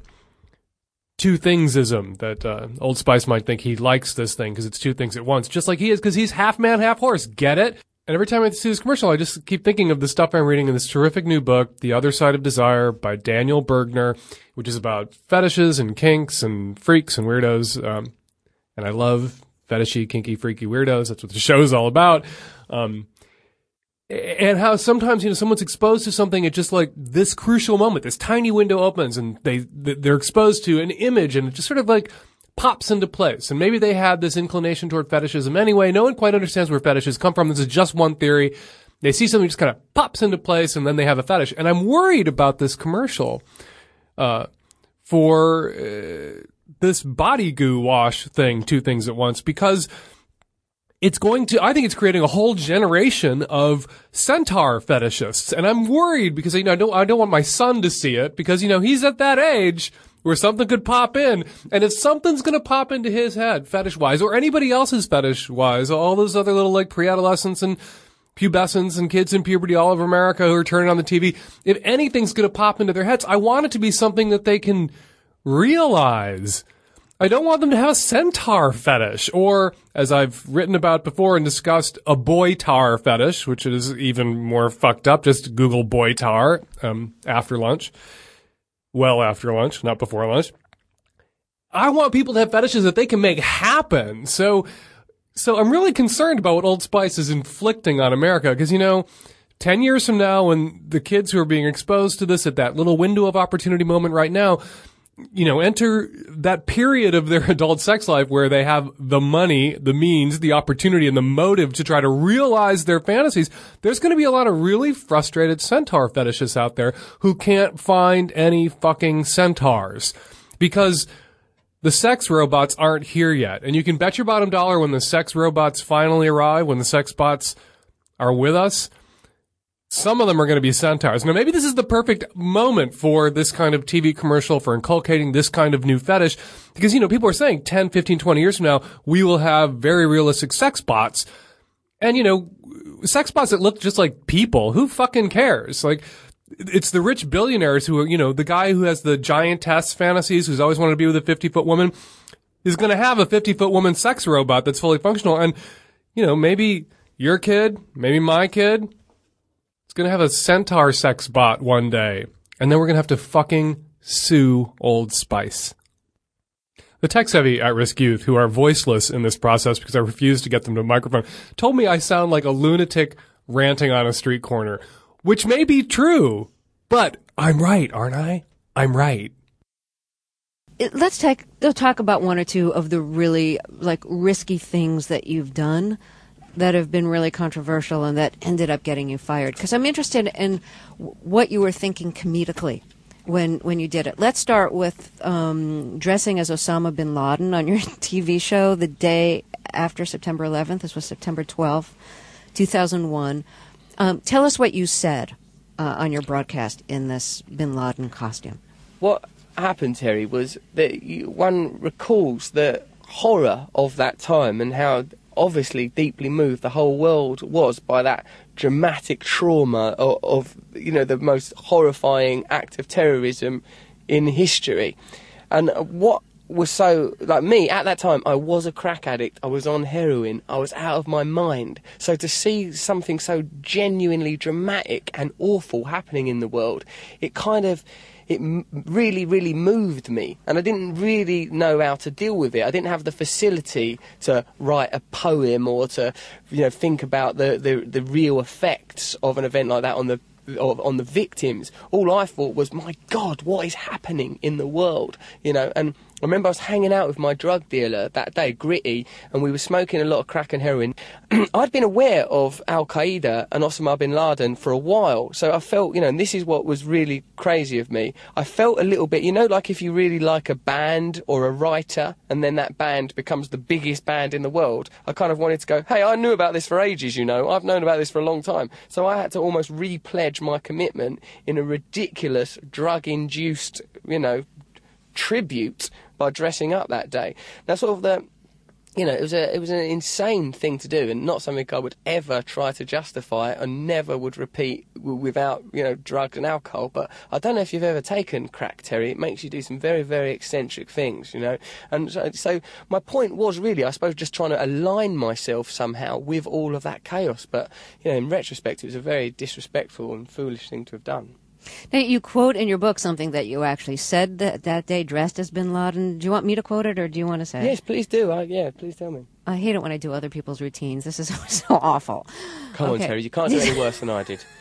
two thingsism, that uh, Old Spice might think he likes this thing because it's two things at once, just like he is because he's half man, half horse. Get it? And every time I see this commercial, I just keep thinking of the stuff I'm reading in this terrific new book, The Other Side of Desire by Daniel Bergner, which is about fetishes and kinks and freaks and weirdos. Um, and I love fetishy, kinky, freaky weirdos. That's what the show's all about. Um, And how sometimes, you know, someone's exposed to something at just like this crucial moment, this tiny window opens and they, they're exposed to an image and it just sort of like pops into place. And maybe they had this inclination toward fetishism anyway. No one quite understands where fetishes come from. This is just one theory. They see something just kind of pops into place and then they have a fetish. And I'm worried about this commercial, uh, for, uh, this body goo wash thing, two things at once, because it's going to, I think it's creating a whole generation of centaur fetishists. And I'm worried because, you know, I don't, I don't want my son to see it because, you know, he's at that age where something could pop in. And if something's going to pop into his head, fetish-wise, or anybody else's fetish-wise, all those other little, like, pre-adolescents and pubescents and kids in puberty all over America who are turning on the T V, if anything's going to pop into their heads, I want it to be something that they can realize. I don't want them to have a centaur fetish, or, as I've written about before and discussed, a boy tar fetish, which is even more fucked up. Just Google boy tar, um, after lunch. Well after lunch, not before lunch. I want people to have fetishes that they can make happen. So, so I'm really concerned about what Old Spice is inflicting on America, because, you know, ten years from now, when the kids who are being exposed to this at that little window of opportunity moment right now, you know, enter that period of their adult sex life where they have the money, the means, the opportunity, and the motive to try to realize their fantasies, there's going to be a lot of really frustrated centaur fetishists out there who can't find any fucking centaurs because the sex robots aren't here yet. And you can bet your bottom dollar when the sex robots finally arrive, when the sex bots are with us, some of them are going to be centaurs. Now, maybe this is the perfect moment for this kind of T V commercial, for inculcating this kind of new fetish. Because, you know, people are saying ten, fifteen, twenty years from now, we will have very realistic sex bots. And, you know, sex bots that look just like people. Who fucking cares? Like, it's the rich billionaires who are, you know, the guy who has the giantess fantasies, who's always wanted to be with a fifty-foot woman, is going to have a fifty-foot woman sex robot that's fully functional. And, you know, maybe your kid, maybe my kid, it's going to have a centaur sex bot one day, and then we're going to have to fucking sue Old Spice. The tech-savvy at-risk youth, who are voiceless in this process because I refuse to get them to a microphone, told me I sound like a lunatic ranting on a street corner. which may be true, but I'm right, aren't I? I'm right. It, let's take, let's talk about one or two of the really, like, risky things that you've done that have been really controversial and that ended up getting you fired. Because I'm interested in w- what you were thinking comedically when when you did it. Let's start with um, dressing as Osama bin Laden on your T V show the day after September eleventh. This was September twelfth, two thousand one. Um, tell us what you said uh, on your broadcast in this bin Laden costume. What happened, Terry, was that you, one recalls the horror of that time and how obviously deeply moved the whole world was by that dramatic trauma of, of you know, the most horrifying act of terrorism in history. And what was so, like me, at that time, I was a crack addict, I was on heroin, I was out of my mind. So to see something so genuinely dramatic and awful happening in the world, it kind of, it really, really moved me. And I didn't really know how to deal with it. I didn't have the facility to write a poem or to, you know, think about the, the, the real effects of an event like that on the on the victims. All I thought was, my God, what is happening in the world? You know, and I remember I was hanging out with my drug dealer that day, Gritty, and we were smoking a lot of crack and heroin. I'd been aware of Al-Qaeda and Osama bin Laden for a while, so I felt, you know, and this is what was really crazy of me, I felt a little bit, you know, like if you really like a band or a writer, and then that band becomes the biggest band in the world, I kind of wanted to go, hey, I knew about this for ages, you know, I've known about this for a long time. So I had to almost re-pledge my commitment in a ridiculous, drug-induced, you know, tribute by dressing up that day. Now, sort of the, you know, it was a it was an insane thing to do, and not something I would ever try to justify and never would repeat w- without, you know, drugs and alcohol. But I don't know if you've ever taken crack, Terry. It makes you do some very, very eccentric things, you know. And so, so my point was really, I suppose, just trying to align myself somehow with all of that chaos. But, you know, in retrospect, it was a very disrespectful and foolish thing to have done. Now, you quote in your book something that you actually said that, that day, dressed as bin Laden. Do you want me to quote it, or do you want to say it? Yes, please do. I, yeah, please tell me. I hate it when I do other people's routines. This is so awful. Come okay. on, Terry. You can't do any worse than I did.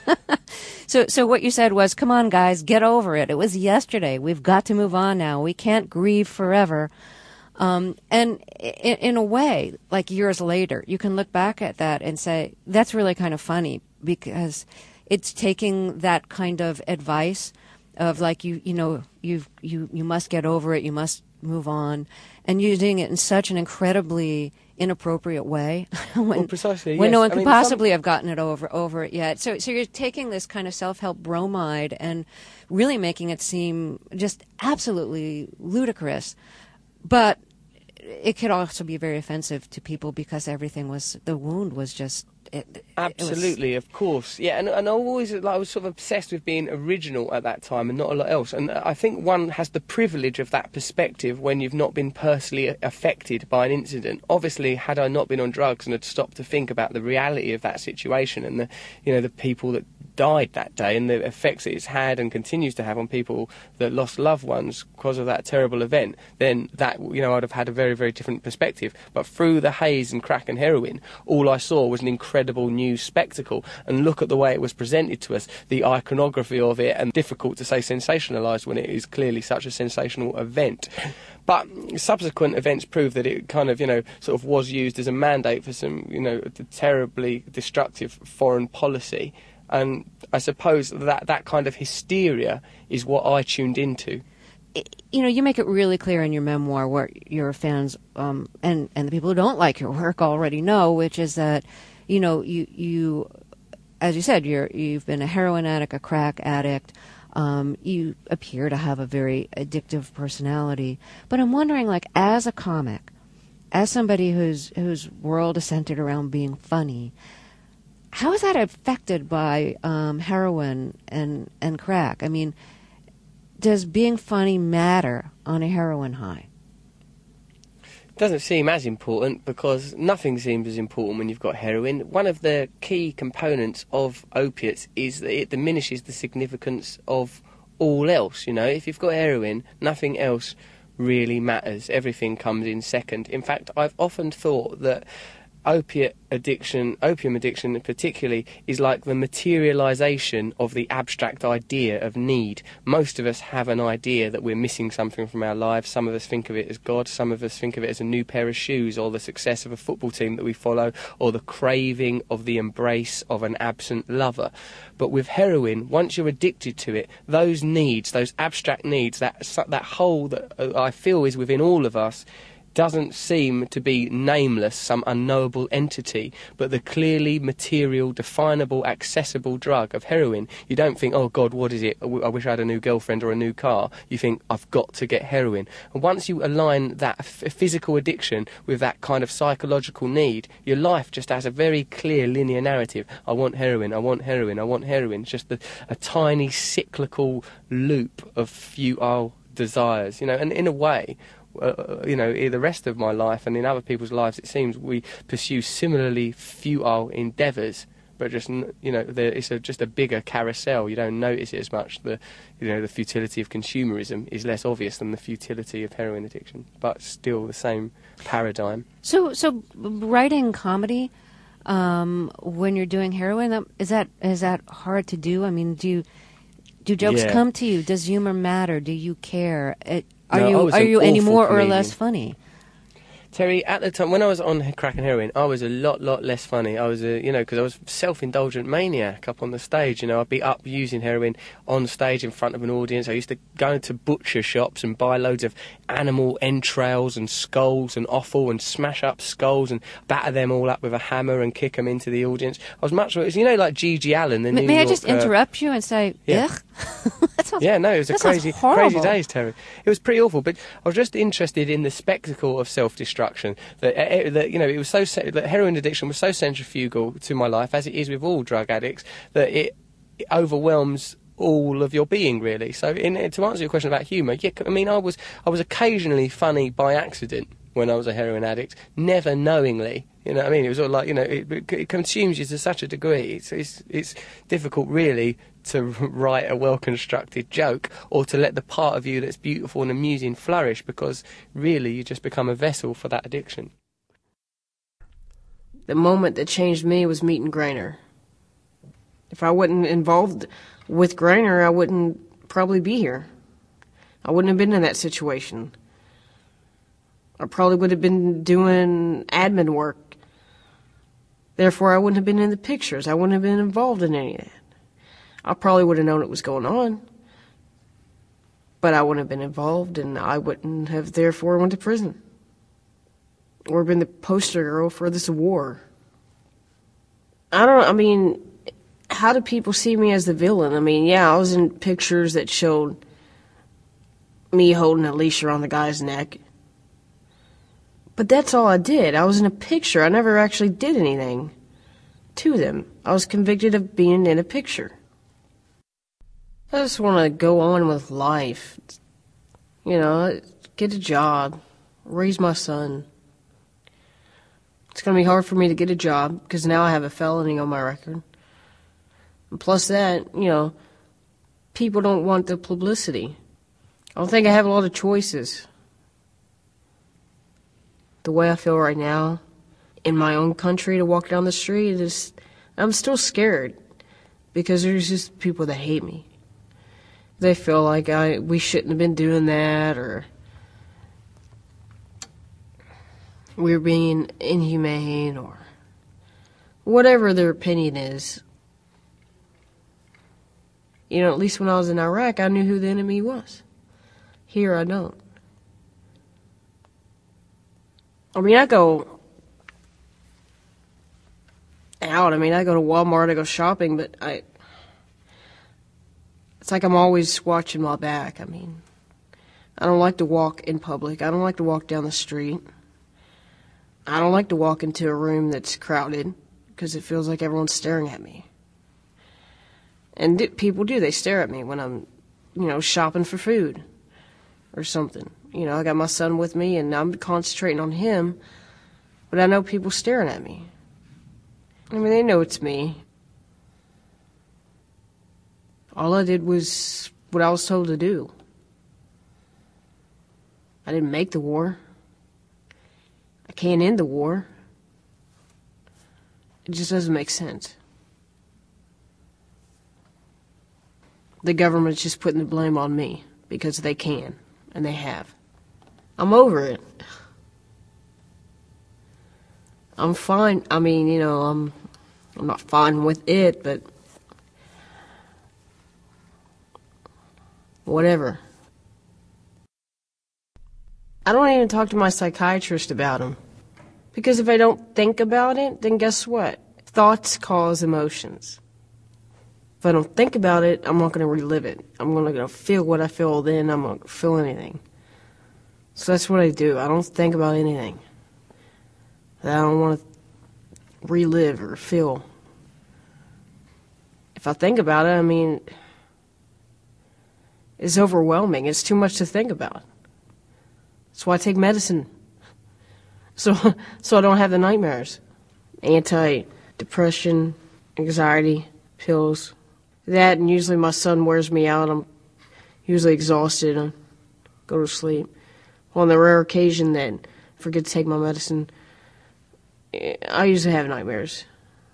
so, so what you said was, come on, guys, get over it. It was yesterday. We've got to move on now. We can't grieve forever. Um, and in, in a way, like years later, you can look back at that and say, that's really kind of funny, because it's taking that kind of advice of, like, you you know, you you you must get over it, you must move on, and using it in such an incredibly inappropriate way when, well, precisely, when yes. no one I could mean, possibly some... have gotten it over over it yet. So so you're taking this kind of self-help bromide and really making it seem just absolutely ludicrous. But it could also be very offensive to people because everything was, the wound was just... It, Absolutely, it was... of course. Yeah, and, and I always, like, I was sort of obsessed with being original at that time and not a lot else. And I think one has the privilege of that perspective when you've not been personally affected by an incident. Obviously, had I not been on drugs and had stopped to think about the reality of that situation and the, you know, the people that died that day and the effects it's had and continues to have on people that lost loved ones because of that terrible event, then that, you know, I'd have had a very, very different perspective. But through the haze and crack and heroin, all I saw was an incredible new spectacle. And look at the way it was presented to us, the iconography of it, and difficult to say sensationalised when it is clearly such a sensational event. But subsequent events prove that it kind of, you know, sort of was used as a mandate for some, you know, terribly destructive foreign policy. And I suppose that that kind of hysteria is what I tuned into. You know, you make it really clear in your memoir what your fans um, and, and the people who don't like your work already know, which is that, you know, you, you as you said, you're, you've been a heroin addict, a crack addict. Um, you appear to have a very addictive personality. But I'm wondering, like, as a comic, as somebody whose whose world is centered around being funny, how is that affected by um, heroin and, and crack? I mean, does being funny matter on a heroin high? It doesn't seem as important because nothing seems as important when you've got heroin. One of the key components of opiates is that it diminishes the significance of all else. You know, if you've got heroin, nothing else really matters. Everything comes in second. In fact, I've often thought that opiate addiction, opium addiction particularly, is like the materialisation of the abstract idea of need. Most of us have an idea that we're missing something from our lives. Some of us think of it as God, some of us think of it as a new pair of shoes, or the success of a football team that we follow, or the craving of the embrace of an absent lover. But with heroin, once you're addicted to it, those needs, those abstract needs, that, that hole that I feel is within all of us, doesn't seem to be nameless, some unknowable entity, but the clearly material, definable, accessible drug of heroin. You don't think, oh God, what is it? I wish I had a new girlfriend or a new car. You think, I've got to get heroin. And once you align that f- physical addiction with that kind of psychological need, your life just has a very clear linear narrative. I want heroin, I want heroin, I want heroin. It's just a, a tiny cyclical loop of futile desires, you know, and in a way, Uh, you know, the rest of my life and in other people's lives, it seems we pursue similarly futile endeavours, but just, you know, it's a, just a bigger carousel. You don't notice it as much. The, you know, the futility of consumerism is less obvious than the futility of heroin addiction, but still the same paradigm. So, so writing comedy um, when you're doing heroin, is that is that hard to do? I mean, do you, do jokes Yeah. come to you? Does humor matter? Do you care? It, Are No, I you was are an you any awful more or comedian. less funny? Terry, at the time when I was on crack and heroin, I was a lot, lot less funny. I was, a, you know, because I was self-indulgent maniac up on the stage. You know, I'd be up using heroin on stage in front of an audience. I used to go into butcher shops and buy loads of animal entrails and skulls and offal and smash up skulls and batter them all up with a hammer and kick them into the audience. I was much, you know, like G G Allen, the May, New may I York, just uh, interrupt you and say, yeah. ugh? That sounds, yeah, no, it was a that sounds crazy, horrible. crazy days, Terry. It was pretty awful, but I was just interested in the spectacle of self-destruction. That, uh, that you know, it was so that heroin addiction was so centrifugal to my life, as it is with all drug addicts, that it, it overwhelms all of your being, really. So, in, to answer your question about humour, yeah, I mean, I was I was occasionally funny by accident when I was a heroin addict, never knowingly. You know what I mean? It was all like, you know, it, it consumes you to such a degree. It's, it's, it's difficult, really, to write a well-constructed joke or to let the part of you that's beautiful and amusing flourish, because, really, you just become a vessel for that addiction. The moment that changed me was meeting Grainer. If I wasn't involved with Grainer, I wouldn't probably be here. I wouldn't have been in that situation. I probably would have been doing admin work. Therefore, I wouldn't have been in the pictures. I wouldn't have been involved in any of that. I probably would have known what was going on, but I wouldn't have been involved, and I wouldn't have therefore went to prison or been the poster girl for this war. I don't, I mean, how do people see me as the villain? I mean, yeah, I was in pictures that showed me holding a leash around the guy's neck. But that's all I did. I was in a picture. I never actually did anything to them. I was convicted of being in a picture. I just want to go on with life. You know, get a job, raise my son. It's going to be hard for me to get a job because now I have a felony on my record. And plus that, you know, people don't want the publicity. I don't think I have a lot of choices. The way I feel right now, in my own country, to walk down the street, is I'm still scared because there's just people that hate me. They feel like I we shouldn't have been doing that, or we're being inhumane, or whatever their opinion is. You know, at least when I was in Iraq, I knew who the enemy was. Here, I don't. I mean, I go out. I mean, I go to Walmart, I go shopping, but I... It's like I'm always watching my back. I mean, I don't like to walk in public. I don't like to walk down the street. I don't like to walk into a room that's crowded because it feels like everyone's staring at me. And d- people do. They stare at me when I'm, you know, shopping for food or something. You know, I got my son with me, and I'm concentrating on him, but I know people staring at me. I mean, they know it's me. All I did was what I was told to do. I didn't make the war. I can't end the war. It just doesn't make sense. The government's just putting the blame on me because they can, and they have. I'm over it. I'm fine. I mean, you know, I'm I'm not fine with it, but whatever. I don't even talk to my psychiatrist about them. Because if I don't think about it, then guess what? Thoughts cause emotions. If I don't think about it, I'm not going to relive it. I'm going to feel what I feel then. I'm not going to feel anything. So that's what I do. I don't think about anything that I don't want to relive or feel. If I think about it, I mean, it's overwhelming. It's too much to think about. That's why I take medicine. So, so I don't have the nightmares. Anti-depression, anxiety, pills. That, and usually my son wears me out. I'm usually exhausted. I go to sleep. On the rare occasion that I forget to take my medicine, I usually have nightmares.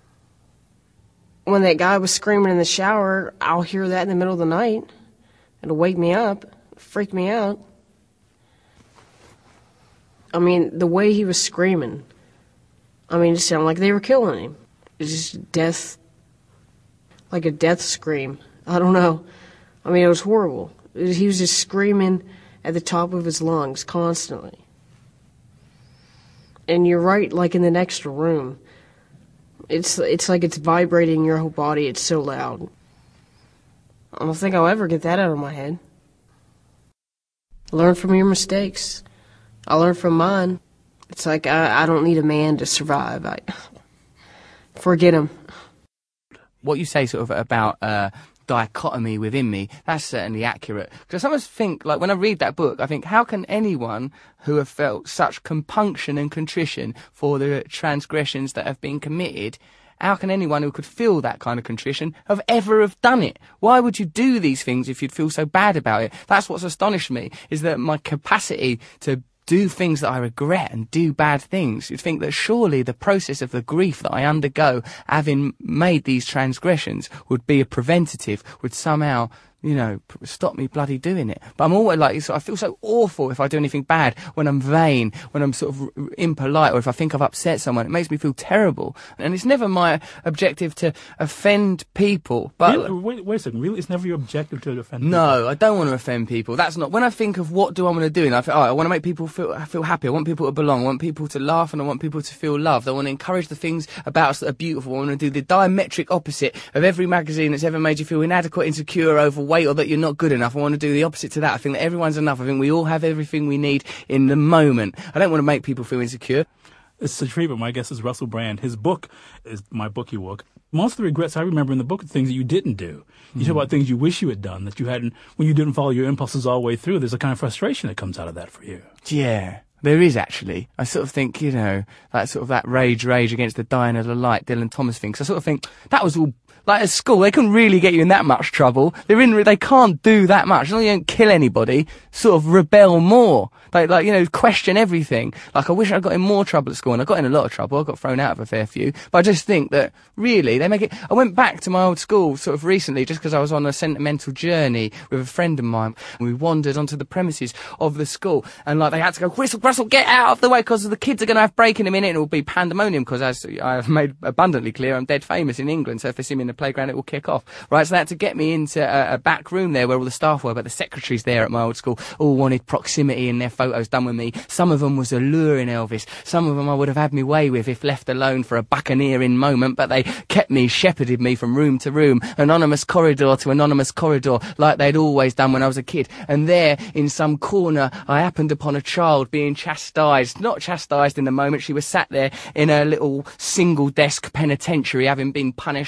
When that guy was screaming in the shower, I'll hear that in the middle of the night. It'll wake me up, freak me out. I mean, the way he was screaming, I mean, it sounded like they were killing him. It's just death, like a death scream. I don't know. I mean, it was horrible. It was, he was just screaming at the top of his lungs constantly. And you're right, like in the next room. It's it's like it's vibrating your whole body. It's so loud. I don't think I'll ever get that out of my head. Learn from your mistakes. I learned from mine. It's like I, I don't need a man to survive. I forget him. What you say sort of about uh, dichotomy within me, that's certainly accurate. Because I sometimes think, like when I read that book, I think, how can anyone who have felt such compunction and contrition for the transgressions that have been committed, how can anyone who could feel that kind of contrition have ever have done it? Why would you do these things if you'd feel so bad about it? That's what's astonished me, is that my capacity to do things that I regret and do bad things. You'd think that surely the process of the grief that I undergo having made these transgressions would be a preventative, would somehow, you know, stop me bloody doing it. But I'm always like, so I feel so awful if I do anything bad, when I'm vain, when I'm sort of impolite, or if I think I've upset someone. It makes me feel terrible. And it's never my objective to offend people. But really? wait, wait a second, really? It's never your objective to offend people? No, I don't want to offend people. That's not, when I think of what do I want to do, and I think, oh, I want to make people feel feel happy, I want people to belong, I want people to laugh, and I want people to feel loved. I want to encourage the things about us that are beautiful. I want to do the diametric opposite of every magazine that's ever made you feel inadequate, insecure, overweight, or that you're not good enough. I want to do the opposite to that. I think that everyone's enough. I think we all have everything we need in the moment. I don't want to make people feel insecure. It's a treatment. My guess is Russell Brand. His book is My Bookie Book. Most of the regrets I remember in the book are things that you didn't do. You mm. talk about things you wish you had done, that you hadn't, when you didn't follow your impulses all the way through. There's a kind of frustration that comes out of that for you. Yeah. There is, actually. I sort of think, you know, that sort of that rage, rage against the dying of the light, Dylan Thomas thing. 'Cause I sort of think, that was all, like at school, they couldn't really get you in that much trouble. They're in, they can't do that much. As long as you don't kill anybody, sort of rebel more. Like, like, you know, question everything. Like, I wish I got in more trouble at school, and I got in a lot of trouble. I got thrown out of a fair few. But I just think that, really, they make it... I went back to my old school sort of recently just because I was on a sentimental journey with a friend of mine. We wandered onto the premises of the school, and, like, they had to go, Russell, Russell, get out of the way, because the kids are going to have break in a minute, and it will be pandemonium, because as I've made abundantly clear, I'm dead famous in England, so if they see me in the playground, it will kick off. Right, so they had to get me into a, a back room there where all the staff were, but the secretaries there at my old school all wanted proximity in their photos done with me. Some of them was alluring Elvis. Some of them I would have had me way with if left alone for a buccaneering moment, but they kept me, shepherded me from room to room, anonymous corridor to anonymous corridor, like they'd always done when I was a kid. And there, in some corner, I happened upon a child being chastised. Not chastised in the moment. She was sat there in a little single-desk penitentiary, having been punished for some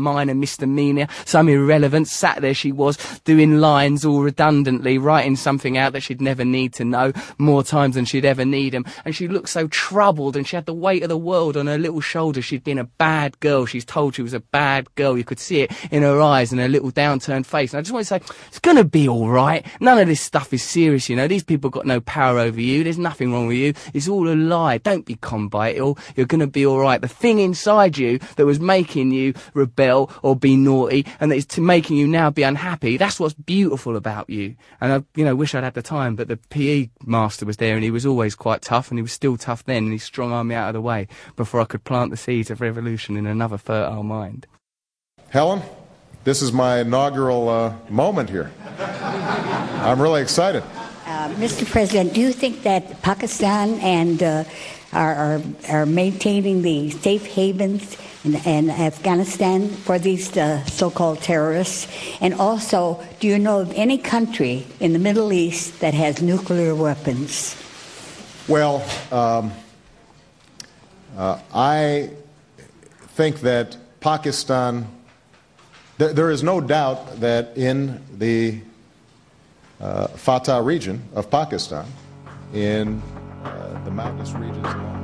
minor misdemeanor, some irrelevance. Sat there she was, doing lines all redundantly, writing something out that she'd never need to know, more times than she'd ever need them. And she looked so troubled, and she had the weight of the world on her little shoulders. She'd been a bad girl. She's told she was a bad girl. You could see it in her eyes and her little downturned face. And I just want to say, it's going to be all right. None of this stuff is serious, you know. These people got no power over you. There's nothing wrong with you. It's all a lie. Don't be conned by it all. You're going to be all right. The thing inside you that was making you rebel or be naughty, and that is to making you now be unhappy, that's what's beautiful about you. And I, you know, wish I'd had the time, but the P E master was there, and he was always quite tough, and he was still tough then, and he strong-armed me out of the way before I could plant the seeds of revolution in another fertile mind. Helen, this is my inaugural uh, moment here. I'm really excited. Uh, Mister President, do you think that Pakistan and uh, are, are are maintaining the safe havens in, in Afghanistan for these uh, so-called terrorists? And also, do you know of any country in the Middle East that has nuclear weapons? Well, um, uh, I think that Pakistan, there, there is no doubt that in the uh, Fatah region of Pakistan, in uh, the mountainous regions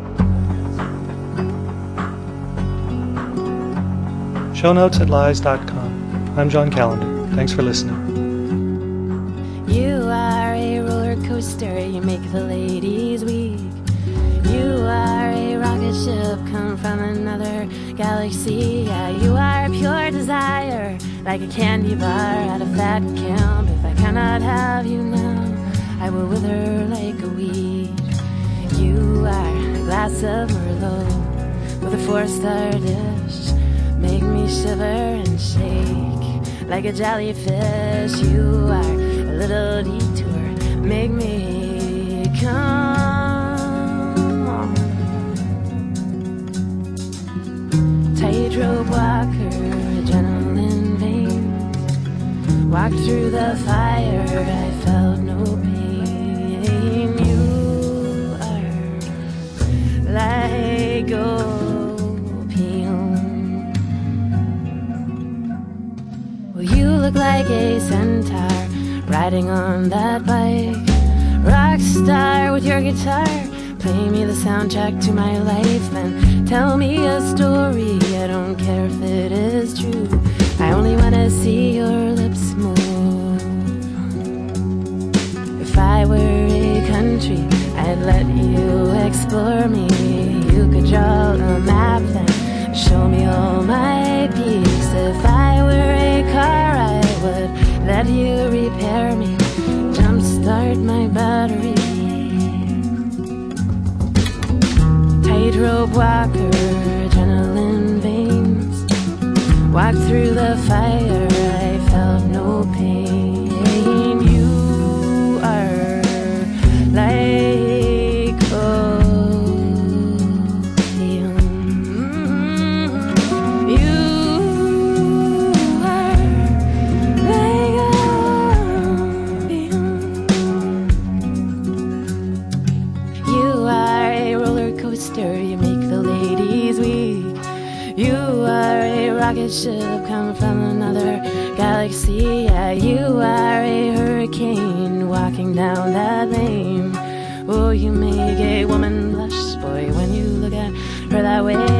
along Show notes at lies dot com. I'm John Callender. Thanks for listening. You are a roller coaster, you make the ladies weak. You are a rocket ship come from another galaxy. Yeah, you are pure desire, like a candy bar at a fat camp. If I cannot have you now, I will wither like a weed. You are a glass of Merlot with a four-star dish. Make me shiver and shake like a jellyfish. You are a little detour, make me come. Tightrope walker, adrenaline veins. Walked through the fire, I felt no pain. You are like opium. Well, you look like a centaur riding on that bike. Rock star with your guitar, play me the soundtrack to my life and tell me a story. I don't care if it is true, I only wanna see your lips move. If I were a country, I'd let you explore me. You could draw a map then show me all my peaks. If I were a car, I would let you repair me, jumpstart my battery. Tightrope walker, adrenaline veins. Walked through the fire, I felt no pain. You are like opium. You are like opium. You are a roller coaster, you make the ladies weak. You are a rocket ship come from another galaxy. Yeah, you are a hurricane walking down that lane. Oh, you make a woman blush, boy, when you look at her that way.